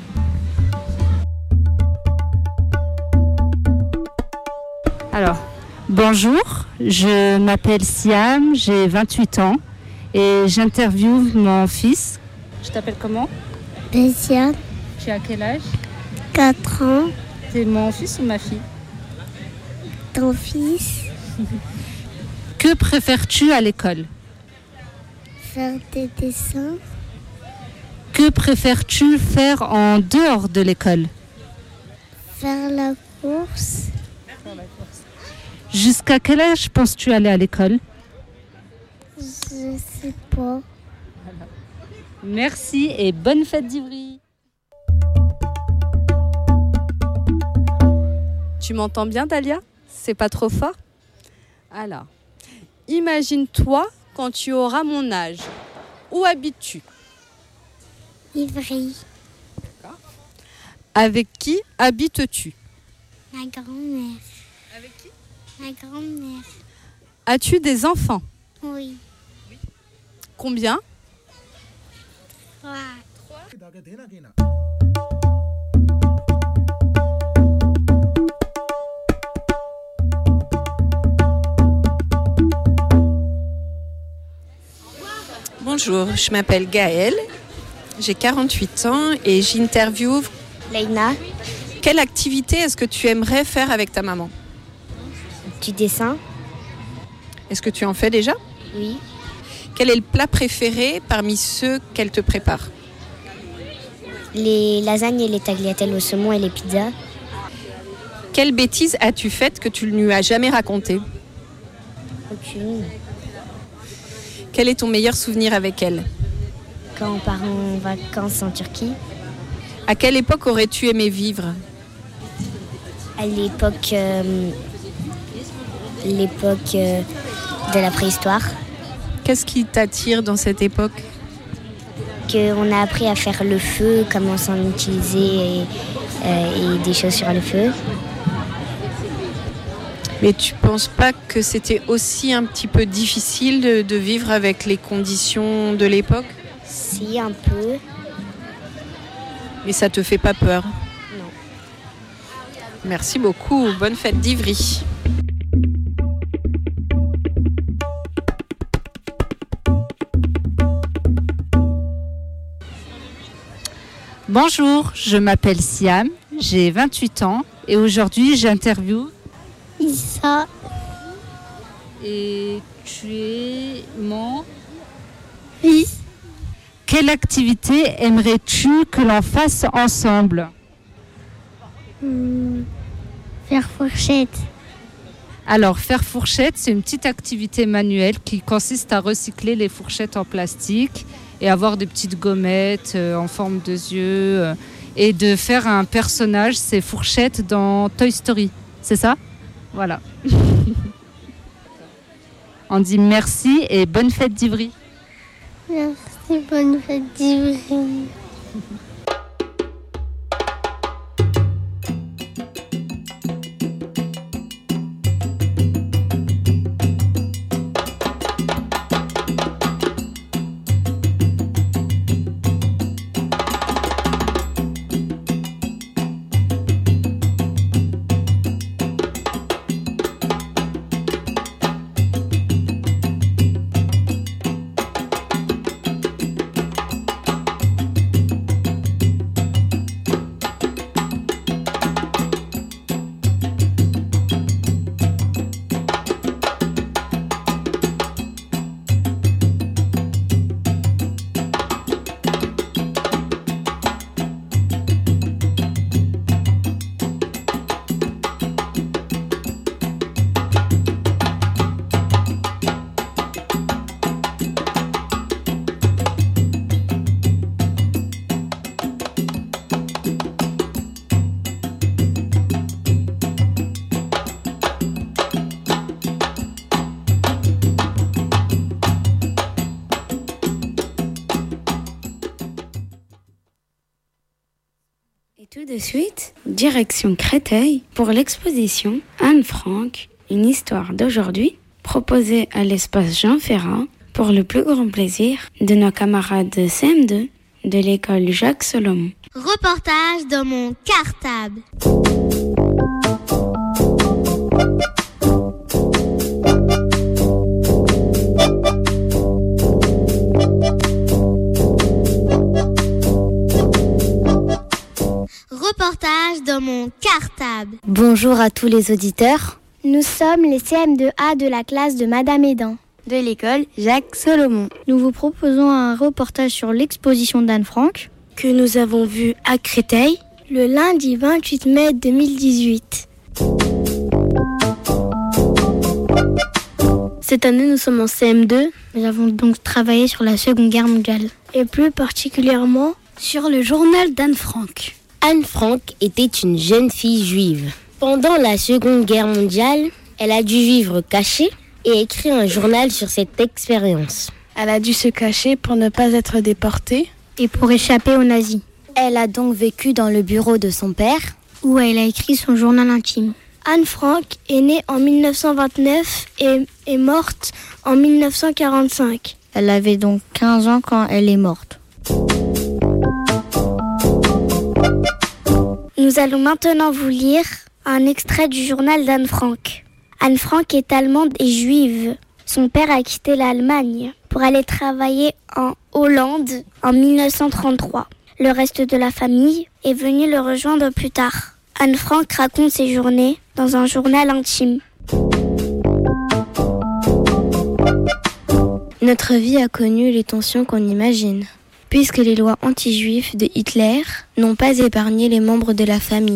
Alors, bonjour, je m'appelle Siam, j'ai vingt-huit ans et j'interviewe mon fils. Je t'appelle comment? Béziane. Tu as quel âge? quatre ans. C'est mon fils ou ma fille? Ton fils. Que préfères-tu à l'école? Faire des dessins. Que préfères-tu faire en dehors de l'école? Faire la course. Jusqu'à quel âge penses-tu aller à l'école? Je sais pas. Merci et bonne fête d'Ivry. Tu m'entends bien, Dalia? C'est pas trop fort? Alors, imagine-toi quand tu auras mon âge. Où habites-tu? Ivry. D'accord. Avec qui habites-tu? Ma grand-mère. Avec qui? Ma grand-mère. As-tu des enfants? Oui. Combien? Trois. Bonjour, je m'appelle Gaëlle, j'ai quarante-huit ans et j'interviewe Leïna. Quelle activité est-ce que tu aimerais faire avec ta maman? Du dessin. Est-ce que tu en fais déjà? Oui. Quel est le plat préféré parmi ceux qu'elle te prépare? Les lasagnes et les tagliatelles au saumon et les pizzas. Quelle bêtise as-tu faite que tu ne lui as jamais racontée? Aucune. Quel est ton meilleur souvenir avec elle? Quand on part en vacances en Turquie. À quelle époque aurais-tu aimé vivre? À l'époque, euh, l'époque euh, de la préhistoire. Qu'est-ce qui t'attire dans cette époque? Qu'on a appris à faire le feu, comment s'en utiliser et, euh, et des choses sur le feu. Mais tu penses pas que c'était aussi un petit peu difficile de, de vivre avec les conditions de l'époque? Si, un peu. Mais ça te fait pas peur? Non. Merci beaucoup. Bonne fête d'Ivry. Bonjour, je m'appelle Siam, j'ai vingt-huit ans et aujourd'hui j'interviewe Issa. Et tu es mon fils. Quelle activité aimerais-tu que l'on fasse ensemble? Hum, faire fourchette. Alors, faire fourchette, c'est une petite activité manuelle qui consiste à recycler les fourchettes en plastique et avoir des petites gommettes euh, en forme de yeux euh, et de faire un personnage, c'est Fourchette dans Toy Story. C'est ça? Voilà. On dit merci et bonne fête d'Ivry. Merci, bonne fête d'Ivry. Tout de suite, direction Créteil pour l'exposition Anne Frank, une histoire d'aujourd'hui, proposée à l'espace Jean Ferrat pour le plus grand plaisir de nos camarades de C M deux de l'école Jacques Solomon. Reportage dans mon cartable. Reportage dans mon cartable. Bonjour à tous les auditeurs. Nous sommes les C M deux A de la classe de Madame Hédin, de l'école Jacques Solomon. Nous vous proposons un reportage sur l'exposition d'Anne Frank que nous avons vue à Créteil le lundi vingt-huit mai deux mille dix-huit. Cette année, nous sommes en C M deux. Nous avons donc travaillé sur la Seconde Guerre mondiale et plus particulièrement sur le journal d'Anne Frank. Anne Frank était une jeune fille juive. Pendant la Seconde Guerre mondiale, elle a dû vivre cachée et écrire un journal sur cette expérience. Elle a dû se cacher pour ne pas être déportée et pour échapper aux nazis. Elle a donc vécu dans le bureau de son père, où elle a écrit son journal intime. Anne Frank est née en mille neuf cent vingt-neuf et est morte en mille neuf cent quarante-cinq. Elle avait donc quinze ans quand elle est morte. Nous allons maintenant vous lire un extrait du journal d'Anne Frank. Anne Frank est allemande et juive. Son père a quitté l'Allemagne pour aller travailler en Hollande en mille neuf cent trente-trois. Le reste de la famille est venu le rejoindre plus tard. Anne Frank raconte ses journées dans un journal intime. Notre vie a connu les tensions qu'on imagine, puisque les lois anti-juifs de Hitler n'ont pas épargné les membres de la famille,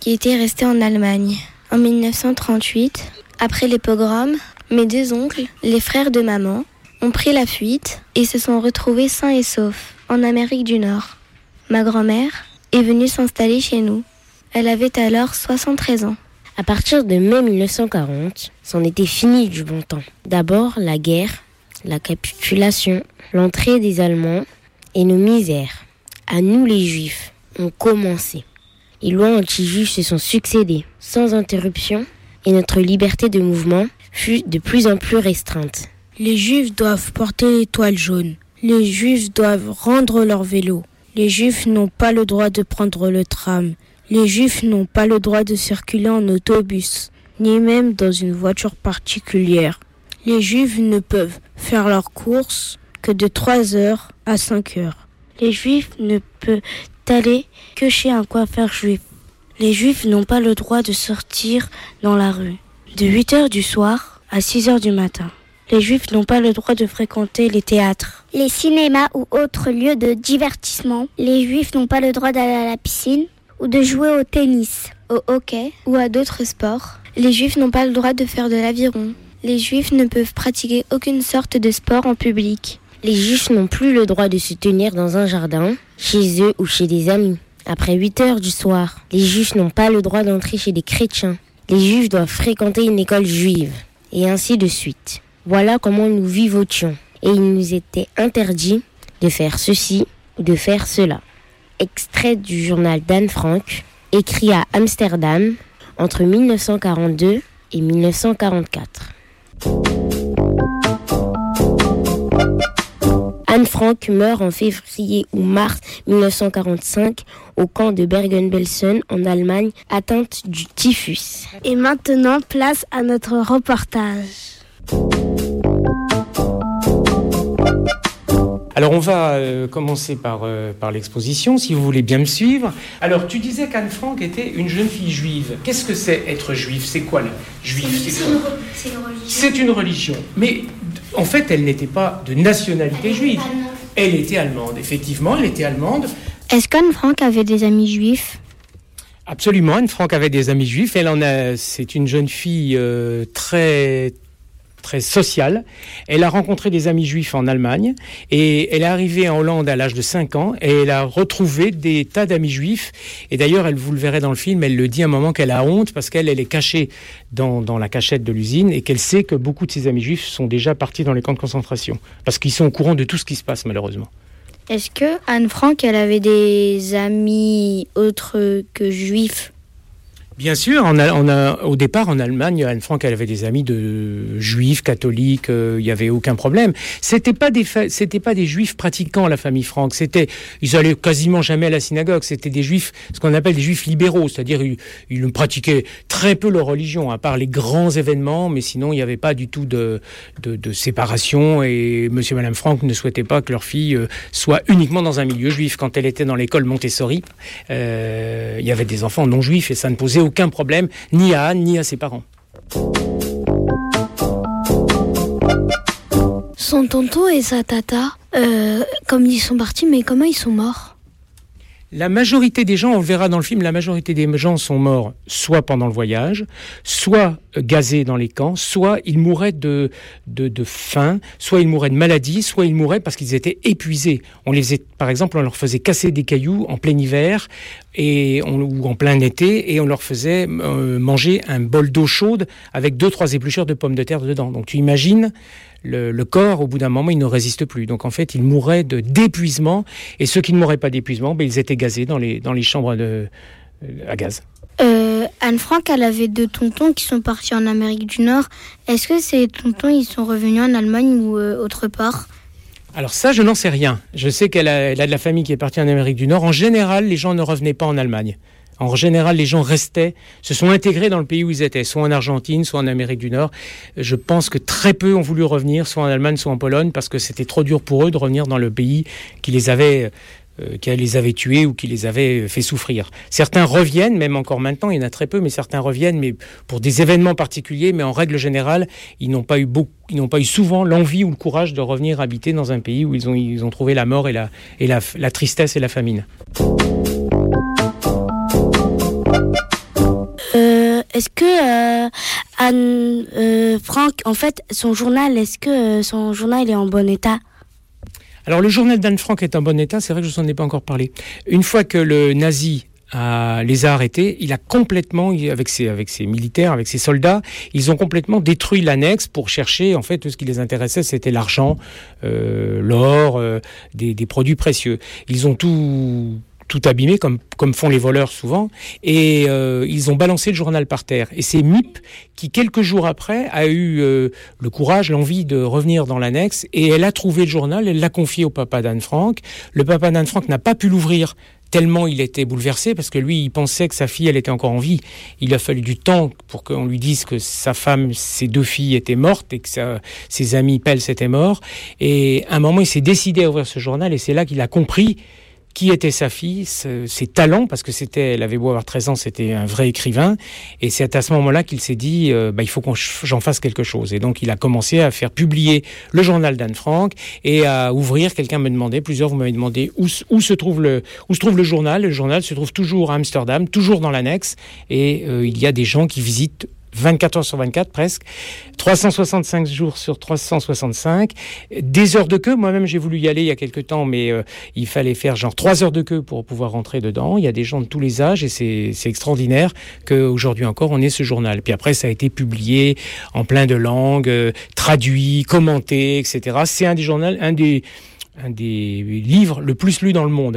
qui était resté en Allemagne. En mille neuf cent trente-huit, après les pogroms, mes deux oncles, les frères de maman, ont pris la fuite et se sont retrouvés sains et saufs en Amérique du Nord. Ma grand-mère est venue s'installer chez nous. Elle avait alors soixante-treize ans. À partir de mai mille neuf cent quarante, c'en était fini du bon temps. D'abord la guerre, la capitulation, l'entrée des Allemands et nos misères. À nous les Juifs, ont commencé. Les lois anti-juifs se sont succédées sans interruption et notre liberté de mouvement fut de plus en plus restreinte. Les Juifs doivent porter l'étoile jaune. Les Juifs doivent rendre leur vélo. Les Juifs n'ont pas le droit de prendre le tram. Les Juifs n'ont pas le droit de circuler en autobus, ni même dans une voiture particulière. Les Juifs ne peuvent faire leurs courses que de trois heures à cinq heures. Les Juifs ne peuvent aller que chez un coiffeur juif. Les Juifs n'ont pas le droit de sortir dans la rue de huit heures du soir à six heures du matin. Les Juifs n'ont pas le droit de fréquenter les théâtres, les cinémas ou autres lieux de divertissement. Les Juifs n'ont pas le droit d'aller à la piscine ou de jouer au tennis, au hockey ou à d'autres sports. Les Juifs n'ont pas le droit de faire de l'aviron. Les Juifs ne peuvent pratiquer aucune sorte de sport en public. Les Juifs n'ont plus le droit de se tenir dans un jardin, chez eux ou chez des amis. Après huit heures du soir, les Juifs n'ont pas le droit d'entrer chez des chrétiens. Les Juifs doivent fréquenter une école juive, et ainsi de suite. Voilà comment nous vivotions, et il nous était interdit de faire ceci ou de faire cela. Extrait du journal d'Anne Frank, écrit à Amsterdam entre mille neuf cent quarante-deux et mille neuf cent quarante-quatre. Anne Frank meurt en février ou mars mille neuf cent quarante-cinq au camp de Bergen-Belsen en Allemagne, atteinte du typhus. Et maintenant, place à notre reportage. Alors on va euh, commencer par, euh, par l'exposition, si vous voulez bien me suivre. Alors tu disais qu'Anne Frank était une jeune fille juive. Qu'est-ce que c'est être juif ? C'est quoi le juif ? C'est, c'est, une, c'est une religion. C'est une religion. Mais en fait, elle n'était pas de nationalité elle juive. Elle était allemande. Effectivement, elle était allemande. Est-ce qu'Anne Frank avait des amis juifs ? Absolument, Anne Frank avait des amis juifs. Elle en a. C'est une jeune fille euh, très très sociale. Elle a rencontré des amis juifs en Allemagne et elle est arrivée en Hollande à l'âge de cinq ans et elle a retrouvé des tas d'amis juifs. Et d'ailleurs, elle, vous le verrez dans le film, elle le dit à un moment qu'elle a honte parce qu'elle elle est cachée dans, dans la cachette de l'usine et qu'elle sait que beaucoup de ses amis juifs sont déjà partis dans les camps de concentration parce qu'ils sont au courant de tout ce qui se passe malheureusement. Est-ce que Anne Frank, elle avait des amis autres que juifs ? Bien sûr, on a, on a, au départ en Allemagne, Anne Frank, elle avait des amis de juifs, catholiques, euh, il y avait aucun problème. C'était pas des, fa- c'était pas des juifs pratiquants, la famille Frank. C'était, ils allaient quasiment jamais à la synagogue. C'était des juifs, ce qu'on appelle des juifs libéraux, c'est-à-dire ils, ils pratiquaient très peu leur religion, à part les grands événements, mais sinon il n'y avait pas du tout de, de, de séparation. Et Monsieur et Madame Frank ne souhaitaient pas que leur fille euh, soit uniquement dans un milieu juif. Quand elle était dans l'école Montessori, euh, il y avait des enfants non juifs et ça ne posait aucun problème, ni à Anne, ni à ses parents. Son tonton et sa tata, euh, comme ils sont partis, mais comment ils sont morts ? La majorité des gens, on le verra dans le film, la majorité des gens sont morts soit pendant le voyage, soit gazés dans les camps, soit ils mouraient de, de, de faim, soit ils mouraient de maladie, soit ils mouraient parce qu'ils étaient épuisés. On les faisait, par exemple, on leur faisait casser des cailloux en plein hiver et on, ou en plein été et on leur faisait euh, manger un bol d'eau chaude avec deux, trois épluchures de pommes de terre dedans. Donc tu imagines Le, le corps, au bout d'un moment, il ne résiste plus. Donc, en fait, ils mouraient de, d'épuisement. Et ceux qui ne mouraient pas d'épuisement, ben, ils étaient gazés dans les, dans les chambres de, euh, à gaz. Euh, Anne Frank, elle avait deux tontons qui sont partis en Amérique du Nord. Est-ce que ces tontons, ils sont revenus en Allemagne ou euh, autre part ? Alors ça, je n'en sais rien. Je sais qu'elle a, elle a de la famille qui est partie en Amérique du Nord. En général, les gens ne revenaient pas en Allemagne. En général, les gens restaient, se sont intégrés dans le pays où ils étaient, soit en Argentine, soit en Amérique du Nord. Je pense que très peu ont voulu revenir, soit en Allemagne, soit en Pologne, parce que c'était trop dur pour eux de revenir dans le pays qui les avait, euh, qui les avait tués ou qui les avait fait souffrir. Certains reviennent, même encore maintenant, il y en a très peu, mais certains reviennent, mais pour des événements particuliers, mais en règle générale, ils n'ont pas eu beaucoup, ils n'ont pas eu souvent l'envie ou le courage de revenir habiter dans un pays où ils ont, ils ont trouvé la mort et la, et la, la tristesse et la famine. est-ce que euh, Anne euh, Frank, en fait, son journal, est-ce que euh, son journal est en bon état? Alors le journal d'Anne Frank est en bon état, c'est vrai que je ne vous en ai pas encore parlé. Une fois que le nazi a, les a arrêtés, il a complètement, avec ses, avec ses militaires, avec ses soldats, ils ont complètement détruit l'annexe pour chercher, en fait, tout ce qui les intéressait, c'était l'argent, euh, l'or, euh, des, des produits précieux. Ils ont tout... tout abîmé, comme, comme font les voleurs souvent, et euh, ils ont balancé le journal par terre. Et c'est Miep qui, quelques jours après, a eu euh, le courage, l'envie de revenir dans l'annexe, et elle a trouvé le journal, elle l'a confié au papa d'Anne Frank. Le papa d'Anne Frank n'a pas pu l'ouvrir tellement il était bouleversé, parce que lui, il pensait que sa fille, elle était encore en vie. Il a fallu du temps pour qu'on lui dise que sa femme, ses deux filles étaient mortes, et que sa, ses amis Pels étaient morts. Et à un moment, il s'est décidé à ouvrir ce journal, et c'est là qu'il a compris qui était sa fille, ses talents, parce que c'était, elle avait beau avoir treize ans, c'était un vrai écrivain, et c'est à ce moment-là qu'il s'est dit, euh, bah, il faut que j'en fasse quelque chose. Et donc il a commencé à faire publier le journal d'Anne Frank, et à ouvrir, quelqu'un me demandait, plusieurs vous m'avez demandé, où, où, se trouve le, où se trouve le journal. Le journal se trouve toujours à Amsterdam, toujours dans l'annexe, et euh, il y a des gens qui visitent vingt-quatre heures sur vingt-quatre presque, trois cent soixante-cinq jours sur trois cent soixante-cinq, des heures de queue. Moi-même j'ai voulu y aller il y a quelques temps, mais euh, il fallait faire genre trois heures de queue pour pouvoir rentrer dedans. Il y a des gens de tous les âges, et c'est, c'est extraordinaire qu'aujourd'hui encore on ait ce journal. Puis après ça a été publié en plein de langues, euh, traduit, commenté, et cetera. C'est un des journaux, un des, un des livres le plus lu dans le monde.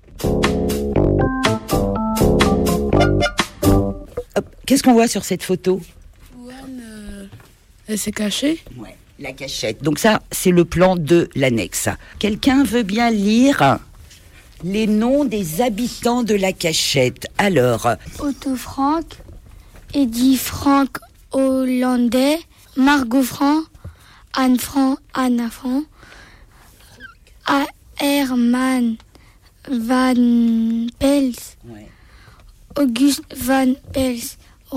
Qu'est-ce qu'on voit sur cette photo? Anne, euh, elle s'est cachée. Ouais, la cachette. Donc ça, c'est le plan de l'annexe. Quelqu'un veut bien lire les noms des habitants de la cachette. Alors... Otto Frank, Eddie Frank Hollandais, Margot Frank, Anne Frank, Anna Frank, A. Herman Van Pels, ouais. Auguste Van Pels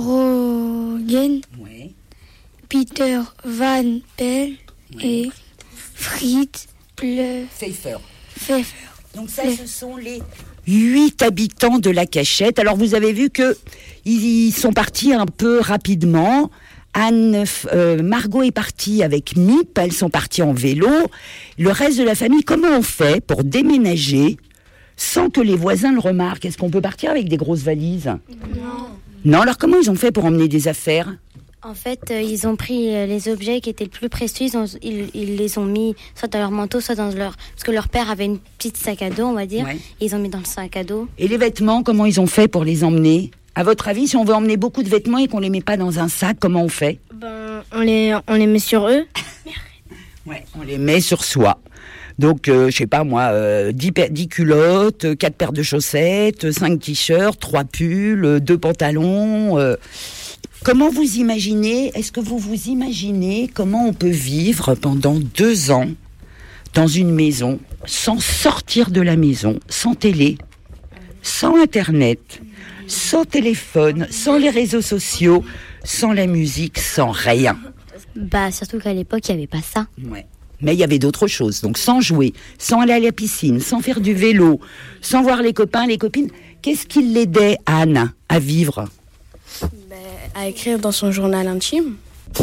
Rogen, ouais. Peter Van Pels, ouais. Et Fritz Ple... Pfeiffer. Pfeiffer. Donc ça, ce sont les huit habitants de la cachette. Alors vous avez vu que ils sont partis un peu rapidement. Anne, euh, Margot est partie avec Miep, elles sont parties en vélo. Le reste de la famille, comment on fait pour déménager sans que les voisins le remarquent? Est-ce qu'on peut partir avec des grosses valises? Non. Non, alors comment ils ont fait pour emmener des affaires? En fait, euh, ils ont pris euh, les objets qui étaient le plus précieux, ils, ont, ils, ils les ont mis soit dans leur manteau, soit dans leur... Parce que leur père avait une petite sac à dos, on va dire, ouais. Et ils ont mis dans le sac à dos. Et les vêtements, comment ils ont fait pour les emmener? À votre avis, si on veut emmener beaucoup de vêtements et qu'on les met pas dans un sac, comment on fait? Ben, on les, on les met sur eux. Ouais, on les met sur soi. Donc, euh, je sais pas moi, euh, dix, dix culottes, quatre paires de chaussettes, cinq t-shirts, trois pulls, deux pantalons. Euh. Comment vous imaginez, est-ce que vous vous imaginez comment on peut vivre pendant deux ans dans une maison sans sortir de la maison, sans télé, sans internet, sans téléphone, sans les réseaux sociaux, sans la musique, sans rien? Bah, surtout qu'à l'époque, il n'y avait pas ça. Ouais. Mais il y avait d'autres choses. Donc sans jouer, sans aller à la piscine, sans faire du vélo, sans voir les copains, les copines. Qu'est-ce qui l'aidait, Anne, à vivre? Ben, à écrire dans son journal intime.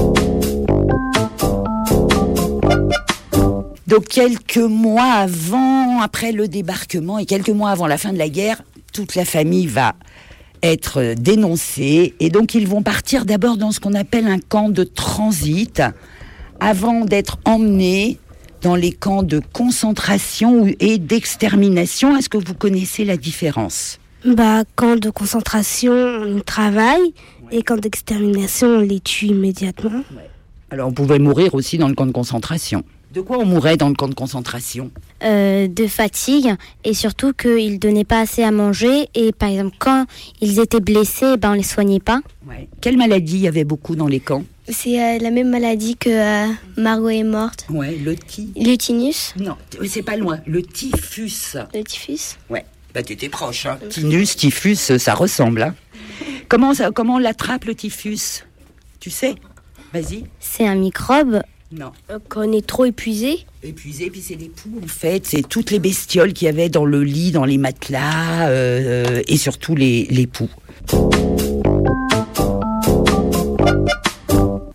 Donc quelques mois avant, après le débarquement et quelques mois avant la fin de la guerre, toute la famille va être dénoncée. Et donc ils vont partir d'abord dans ce qu'on appelle un camp de transit, avant d'être emmenés dans les camps de concentration et d'extermination. Est-ce que vous connaissez la différence? Bah, camp de concentration, on travaille, ouais. Et camp d'extermination, on les tue immédiatement. Ouais. Alors, on pouvait mourir aussi dans le camp de concentration. De quoi on mourait dans le camp de concentration? euh, De fatigue, et surtout qu'ils ne donnaient pas assez à manger. Et par exemple, quand ils étaient blessés, ben, on ne les soignait pas. Ouais. Quelle maladie il y avait beaucoup dans les camps? C'est euh, la même maladie que euh, Margot est morte. Ouais, le ti... Le tinus. Non, c'est pas loin. Le typhus. Le typhus. Ouais, bah t'étais proche. Hein. Tinus, typhus, ça ressemble. Hein. comment, ça, comment on l'attrape, le typhus? Tu sais? Vas-y. C'est un microbe. Non. Euh, quand on est trop épuisé. Épuisé, puis c'est les poux, en fait. C'est toutes les bestioles qu'il y avait dans le lit, dans les matelas, euh, et surtout les, les poux.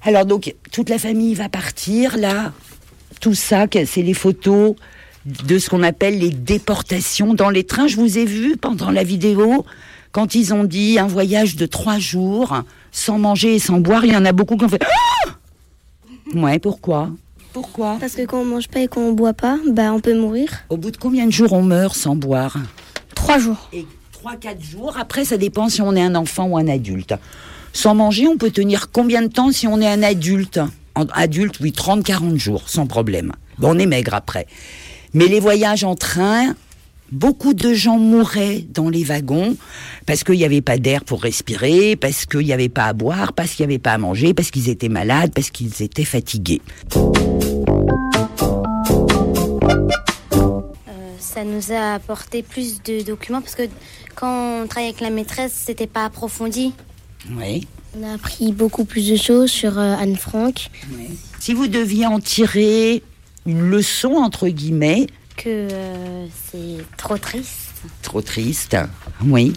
Alors donc, toute la famille va partir, là. Tout ça, c'est les photos de ce qu'on appelle les déportations. Dans les trains, je vous ai vu pendant la vidéo, quand ils ont dit un voyage de trois jours, sans manger et sans boire, il y en a beaucoup qui ont fait ah ouais, pourquoi Pourquoi Parce que quand on mange pas et qu'on boit pas, bah on peut mourir. Au bout de combien de jours on meurt sans boire? Trois jours. Et trois, quatre jours. Après, ça dépend si on est un enfant ou un adulte. Sans manger, on peut tenir combien de temps si on est un adulte? En adulte, oui, trente, quarante jours, sans problème. Bon, on est maigre après. Mais les voyages en train, beaucoup de gens mouraient dans les wagons parce qu'il n'y avait pas d'air pour respirer, parce qu'il n'y avait pas à boire, parce qu'il n'y avait pas à manger, parce qu'ils étaient malades, parce qu'ils étaient fatigués. Ça nous a apporté plus de documents parce que quand on travaillait avec la maîtresse, c'était pas approfondi. Oui. On a appris beaucoup plus de choses sur euh, Anne Frank. Oui. Si vous deviez en tirer une leçon, entre guillemets... Que euh, c'est trop triste. Trop triste, oui.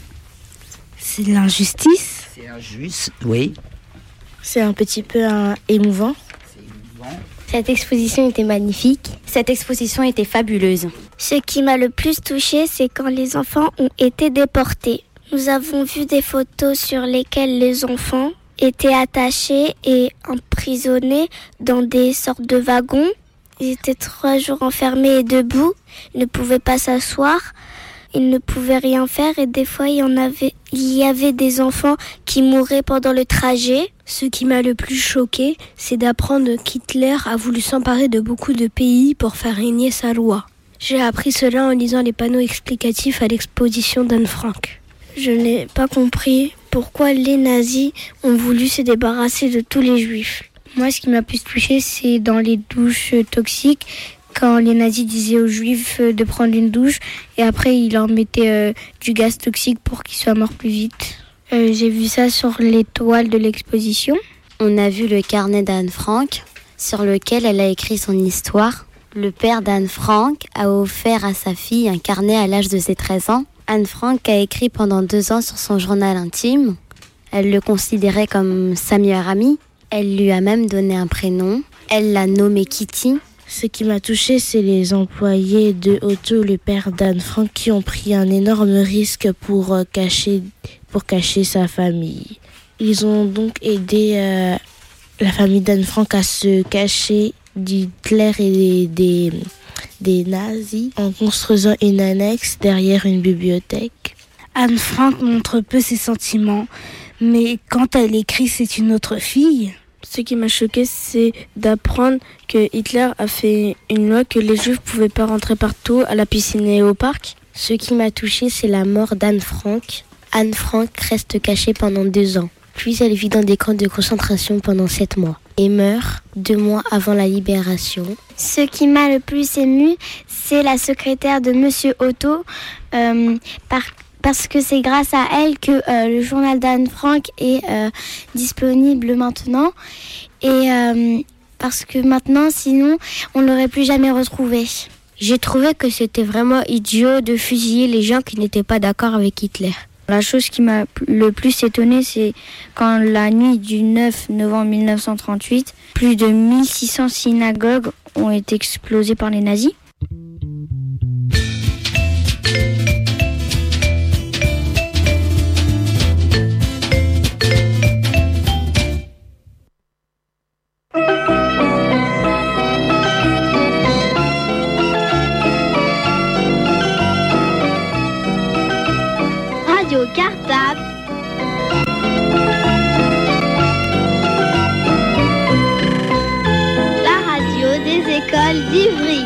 C'est de l'injustice. C'est injuste, oui. C'est un petit peu un, émouvant. C'est émouvant. Cette exposition était magnifique. Cette exposition était fabuleuse. Ce qui m'a le plus touchée, c'est quand les enfants ont été déportés. Nous avons vu des photos sur lesquelles les enfants étaient attachés et emprisonnés dans des sortes de wagons. Ils étaient trois jours enfermés et debout. Ils ne pouvaient pas s'asseoir. Ils ne pouvaient rien faire et des fois il y en avait, il y avait des enfants qui mouraient pendant le trajet. Ce qui m'a le plus choqué, c'est d'apprendre qu'Hitler a voulu s'emparer de beaucoup de pays pour faire régner sa loi. J'ai appris cela en lisant les panneaux explicatifs à l'exposition d'Anne Frank. Je n'ai pas compris pourquoi les nazis ont voulu se débarrasser de tous les juifs. Moi, ce qui m'a plus touché, c'est dans les douches toxiques, quand les nazis disaient aux juifs de prendre une douche, et après, ils leur mettaient euh, du gaz toxique pour qu'ils soient morts plus vite. Euh, j'ai vu ça sur les toiles de l'exposition. On a vu le carnet d'Anne Frank, sur lequel elle a écrit son histoire. Le père d'Anne Frank a offert à sa fille un carnet à l'âge de ses treize ans. Anne Frank a écrit pendant deux ans sur son journal intime. Elle le considérait comme sa meilleure amie. Elle lui a même donné un prénom. Elle l'a nommé Kitty. Ce qui m'a touchée, c'est les employés de Otto, le père d'Anne Frank, qui ont pris un énorme risque pour euh, cacher, pour cacher sa famille. Ils ont donc aidé euh, la famille d'Anne Frank à se cacher d'Hitler et des, des, des nazis en construisant une annexe derrière une bibliothèque. Anne Frank montre peu ses sentiments, mais quand elle écrit, c'est une autre fille. Ce qui m'a choqué, c'est d'apprendre que Hitler a fait une loi que les Juifs ne pouvaient pas rentrer partout, à la piscine et au parc. Ce qui m'a touchée, c'est la mort d'Anne Frank. Anne Frank reste cachée pendant deux ans. Puis elle vit dans des camps de concentration pendant sept mois et meurt deux mois avant la libération. Ce qui m'a le plus émue, c'est la secrétaire de Monsieur Otto, euh, par parce que c'est grâce à elle que euh, le journal d'Anne Frank est euh, disponible maintenant. Et euh, parce que maintenant, sinon, on ne l'aurait plus jamais retrouvé. J'ai trouvé que c'était vraiment idiot de fusiller les gens qui n'étaient pas d'accord avec Hitler. La chose qui m'a le plus étonnée, c'est quand la nuit du neuf novembre mille neuf cent trente-huit, plus de mille six cents synagogues ont été explosées par les nazis. Radio Cartable. La radio des écoles d'Ivry.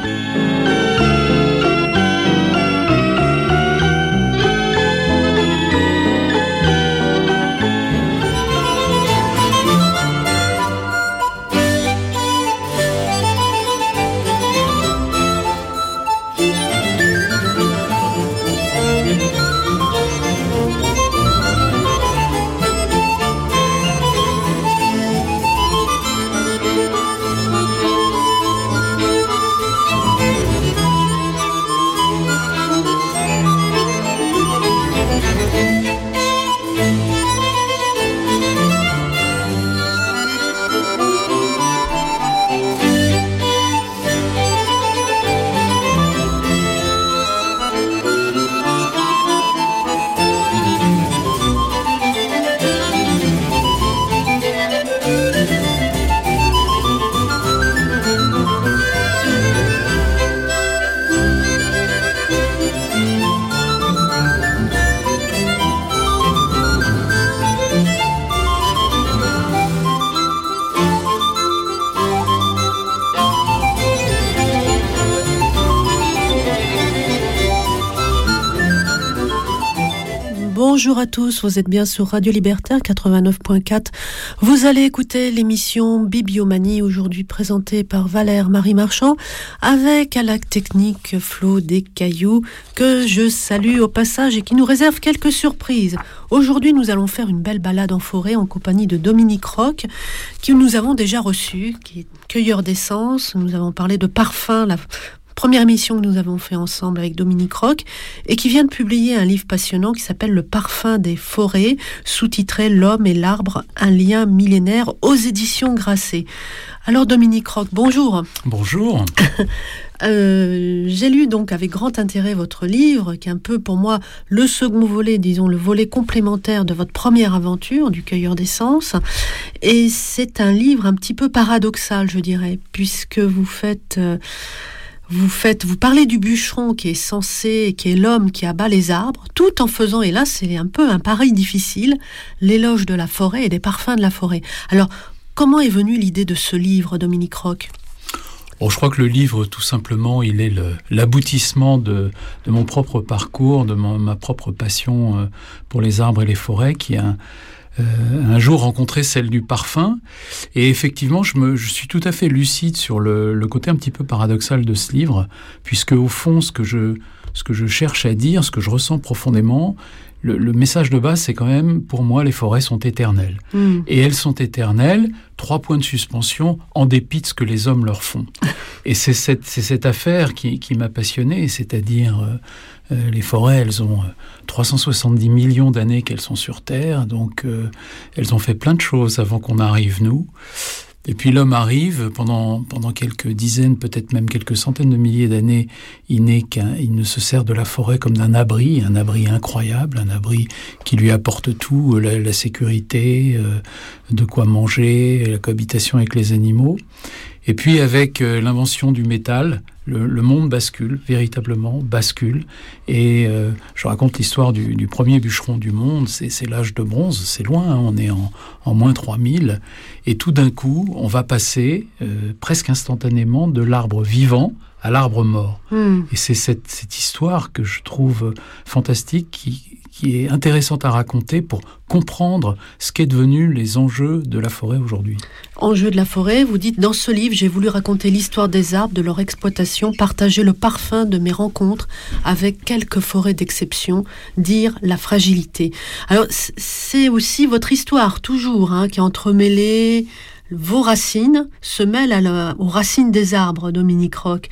Bonjour à tous, vous êtes bien sur Radio Libertaire quatre-vingt-neuf point quatre. Vous allez écouter l'émission Bibliomanie, aujourd'hui présentée par Valère Marie Marchand, avec à la technique Flo Descailloux, que je salue au passage et qui nous réserve quelques surprises. Aujourd'hui, nous allons faire une belle balade en forêt en compagnie de Dominique Roch, qui nous avons déjà reçu, qui est cueilleur d'essence. Nous avons parlé de parfum, la première émission que nous avons fait ensemble avec Dominique Roch, et qui vient de publier un livre passionnant qui s'appelle Le parfum des forêts, sous-titré L'homme et l'arbre, un lien millénaire, aux éditions Grasset. Alors Dominique Roch, bonjour. Bonjour. euh, j'ai lu donc avec grand intérêt votre livre, qui est un peu pour moi le second volet, disons le volet complémentaire de votre première aventure du cueilleur d'essence. Et c'est un livre un petit peu paradoxal, je dirais, puisque vous faites... Euh, Vous faites, vous parlez du bûcheron qui est censé, qui est l'homme qui abat les arbres, tout en faisant, et là c'est un peu un pari difficile, l'éloge de la forêt et des parfums de la forêt. Alors, comment est venue l'idée de ce livre, Dominique Roch ? Bon, je crois que le livre, tout simplement, il est le, l'aboutissement de, de mon propre parcours, de mon, ma propre passion pour les arbres et les forêts, qui est un... Euh, un jour rencontré celle du parfum, et effectivement je, me, je suis tout à fait lucide sur le, le côté un petit peu paradoxal de ce livre, puisque au fond ce que je, ce que je cherche à dire, ce que je ressens profondément, le, le message de base, c'est quand même, pour moi, les forêts sont éternelles. Mmh. Et elles sont éternelles, trois points de suspension, en dépit de ce que les hommes leur font. Et c'est cette, c'est cette affaire qui, qui m'a passionné, c'est-à-dire... Euh, Euh, les forêts, elles ont euh, trois cent soixante-dix millions d'années qu'elles sont sur Terre, donc euh, elles ont fait plein de choses avant qu'on arrive, nous. Et puis l'homme arrive, pendant, pendant quelques dizaines, peut-être même quelques centaines de milliers d'années, il, n'est qu'un, il ne se sert de la forêt comme d'un abri, un abri incroyable, un abri qui lui apporte tout, la, la sécurité, euh, de quoi manger, la cohabitation avec les animaux. Et puis avec euh, l'invention du métal, le, le monde bascule, véritablement bascule. Et euh, je raconte l'histoire du, du premier bûcheron du monde, c'est, c'est l'âge de bronze, c'est loin, hein, on est en, en moins trois mille. Et tout d'un coup, on va passer euh, presque instantanément de l'arbre vivant à l'arbre mort. Mmh. Et c'est cette, cette histoire que je trouve fantastique, qui, qui est intéressante à raconter pour comprendre ce qu'est devenu les enjeux de la forêt aujourd'hui. Enjeux de la forêt, vous dites, dans ce livre, j'ai voulu raconter l'histoire des arbres, de leur exploitation, partager le parfum de mes rencontres avec quelques forêts d'exception, dire la fragilité. Alors, c'est aussi votre histoire, toujours, hein, qui est entremêlée. Vos racines se mêlent à la, aux racines des arbres, Dominique Roch.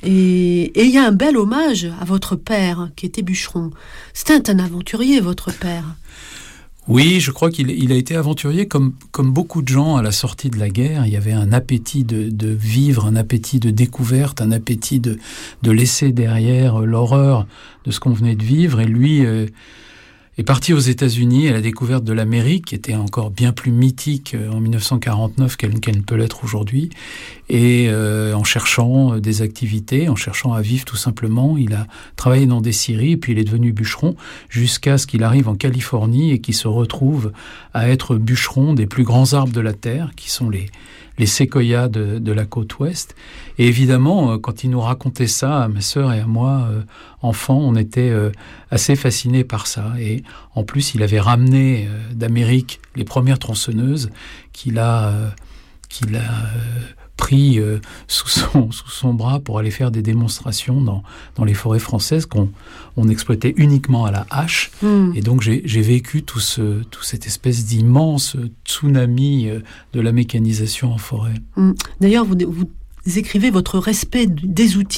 Et il y a un bel hommage à votre père, qui était bûcheron. C'était un aventurier, votre père. Oui, je crois qu'il il a été aventurier comme, comme beaucoup de gens à la sortie de la guerre. Il y avait un appétit de, de vivre, un appétit de découverte, un appétit de, de laisser derrière l'horreur de ce qu'on venait de vivre. Et lui... Euh, est parti aux États-Unis à la découverte de l'Amérique, qui était encore bien plus mythique en dix-neuf cent quarante-neuf qu'elle, qu'elle ne peut l'être aujourd'hui. Et euh, en cherchant des activités, en cherchant à vivre tout simplement, il a travaillé dans des scieries, et puis il est devenu bûcheron, jusqu'à ce qu'il arrive en Californie et qu'il se retrouve à être bûcheron des plus grands arbres de la Terre, qui sont les, les séquoias de, de la côte ouest. Et évidemment, quand il nous racontait ça, à ma sœur et à moi, euh, enfants, on était euh, assez fascinés par ça. Et en plus, il avait ramené euh, d'Amérique les premières tronçonneuses qu'il a, euh, qu'il a euh, pris euh, sous, son, sous son bras pour aller faire des démonstrations dans, dans les forêts françaises qu'on on exploitait uniquement à la hache. Mmh. Et donc, j'ai, j'ai vécu tout, ce, tout cette espèce d'immense tsunami euh, de la mécanisation en forêt. Mmh. D'ailleurs, vous... vous... Vous écrivez votre respect des outils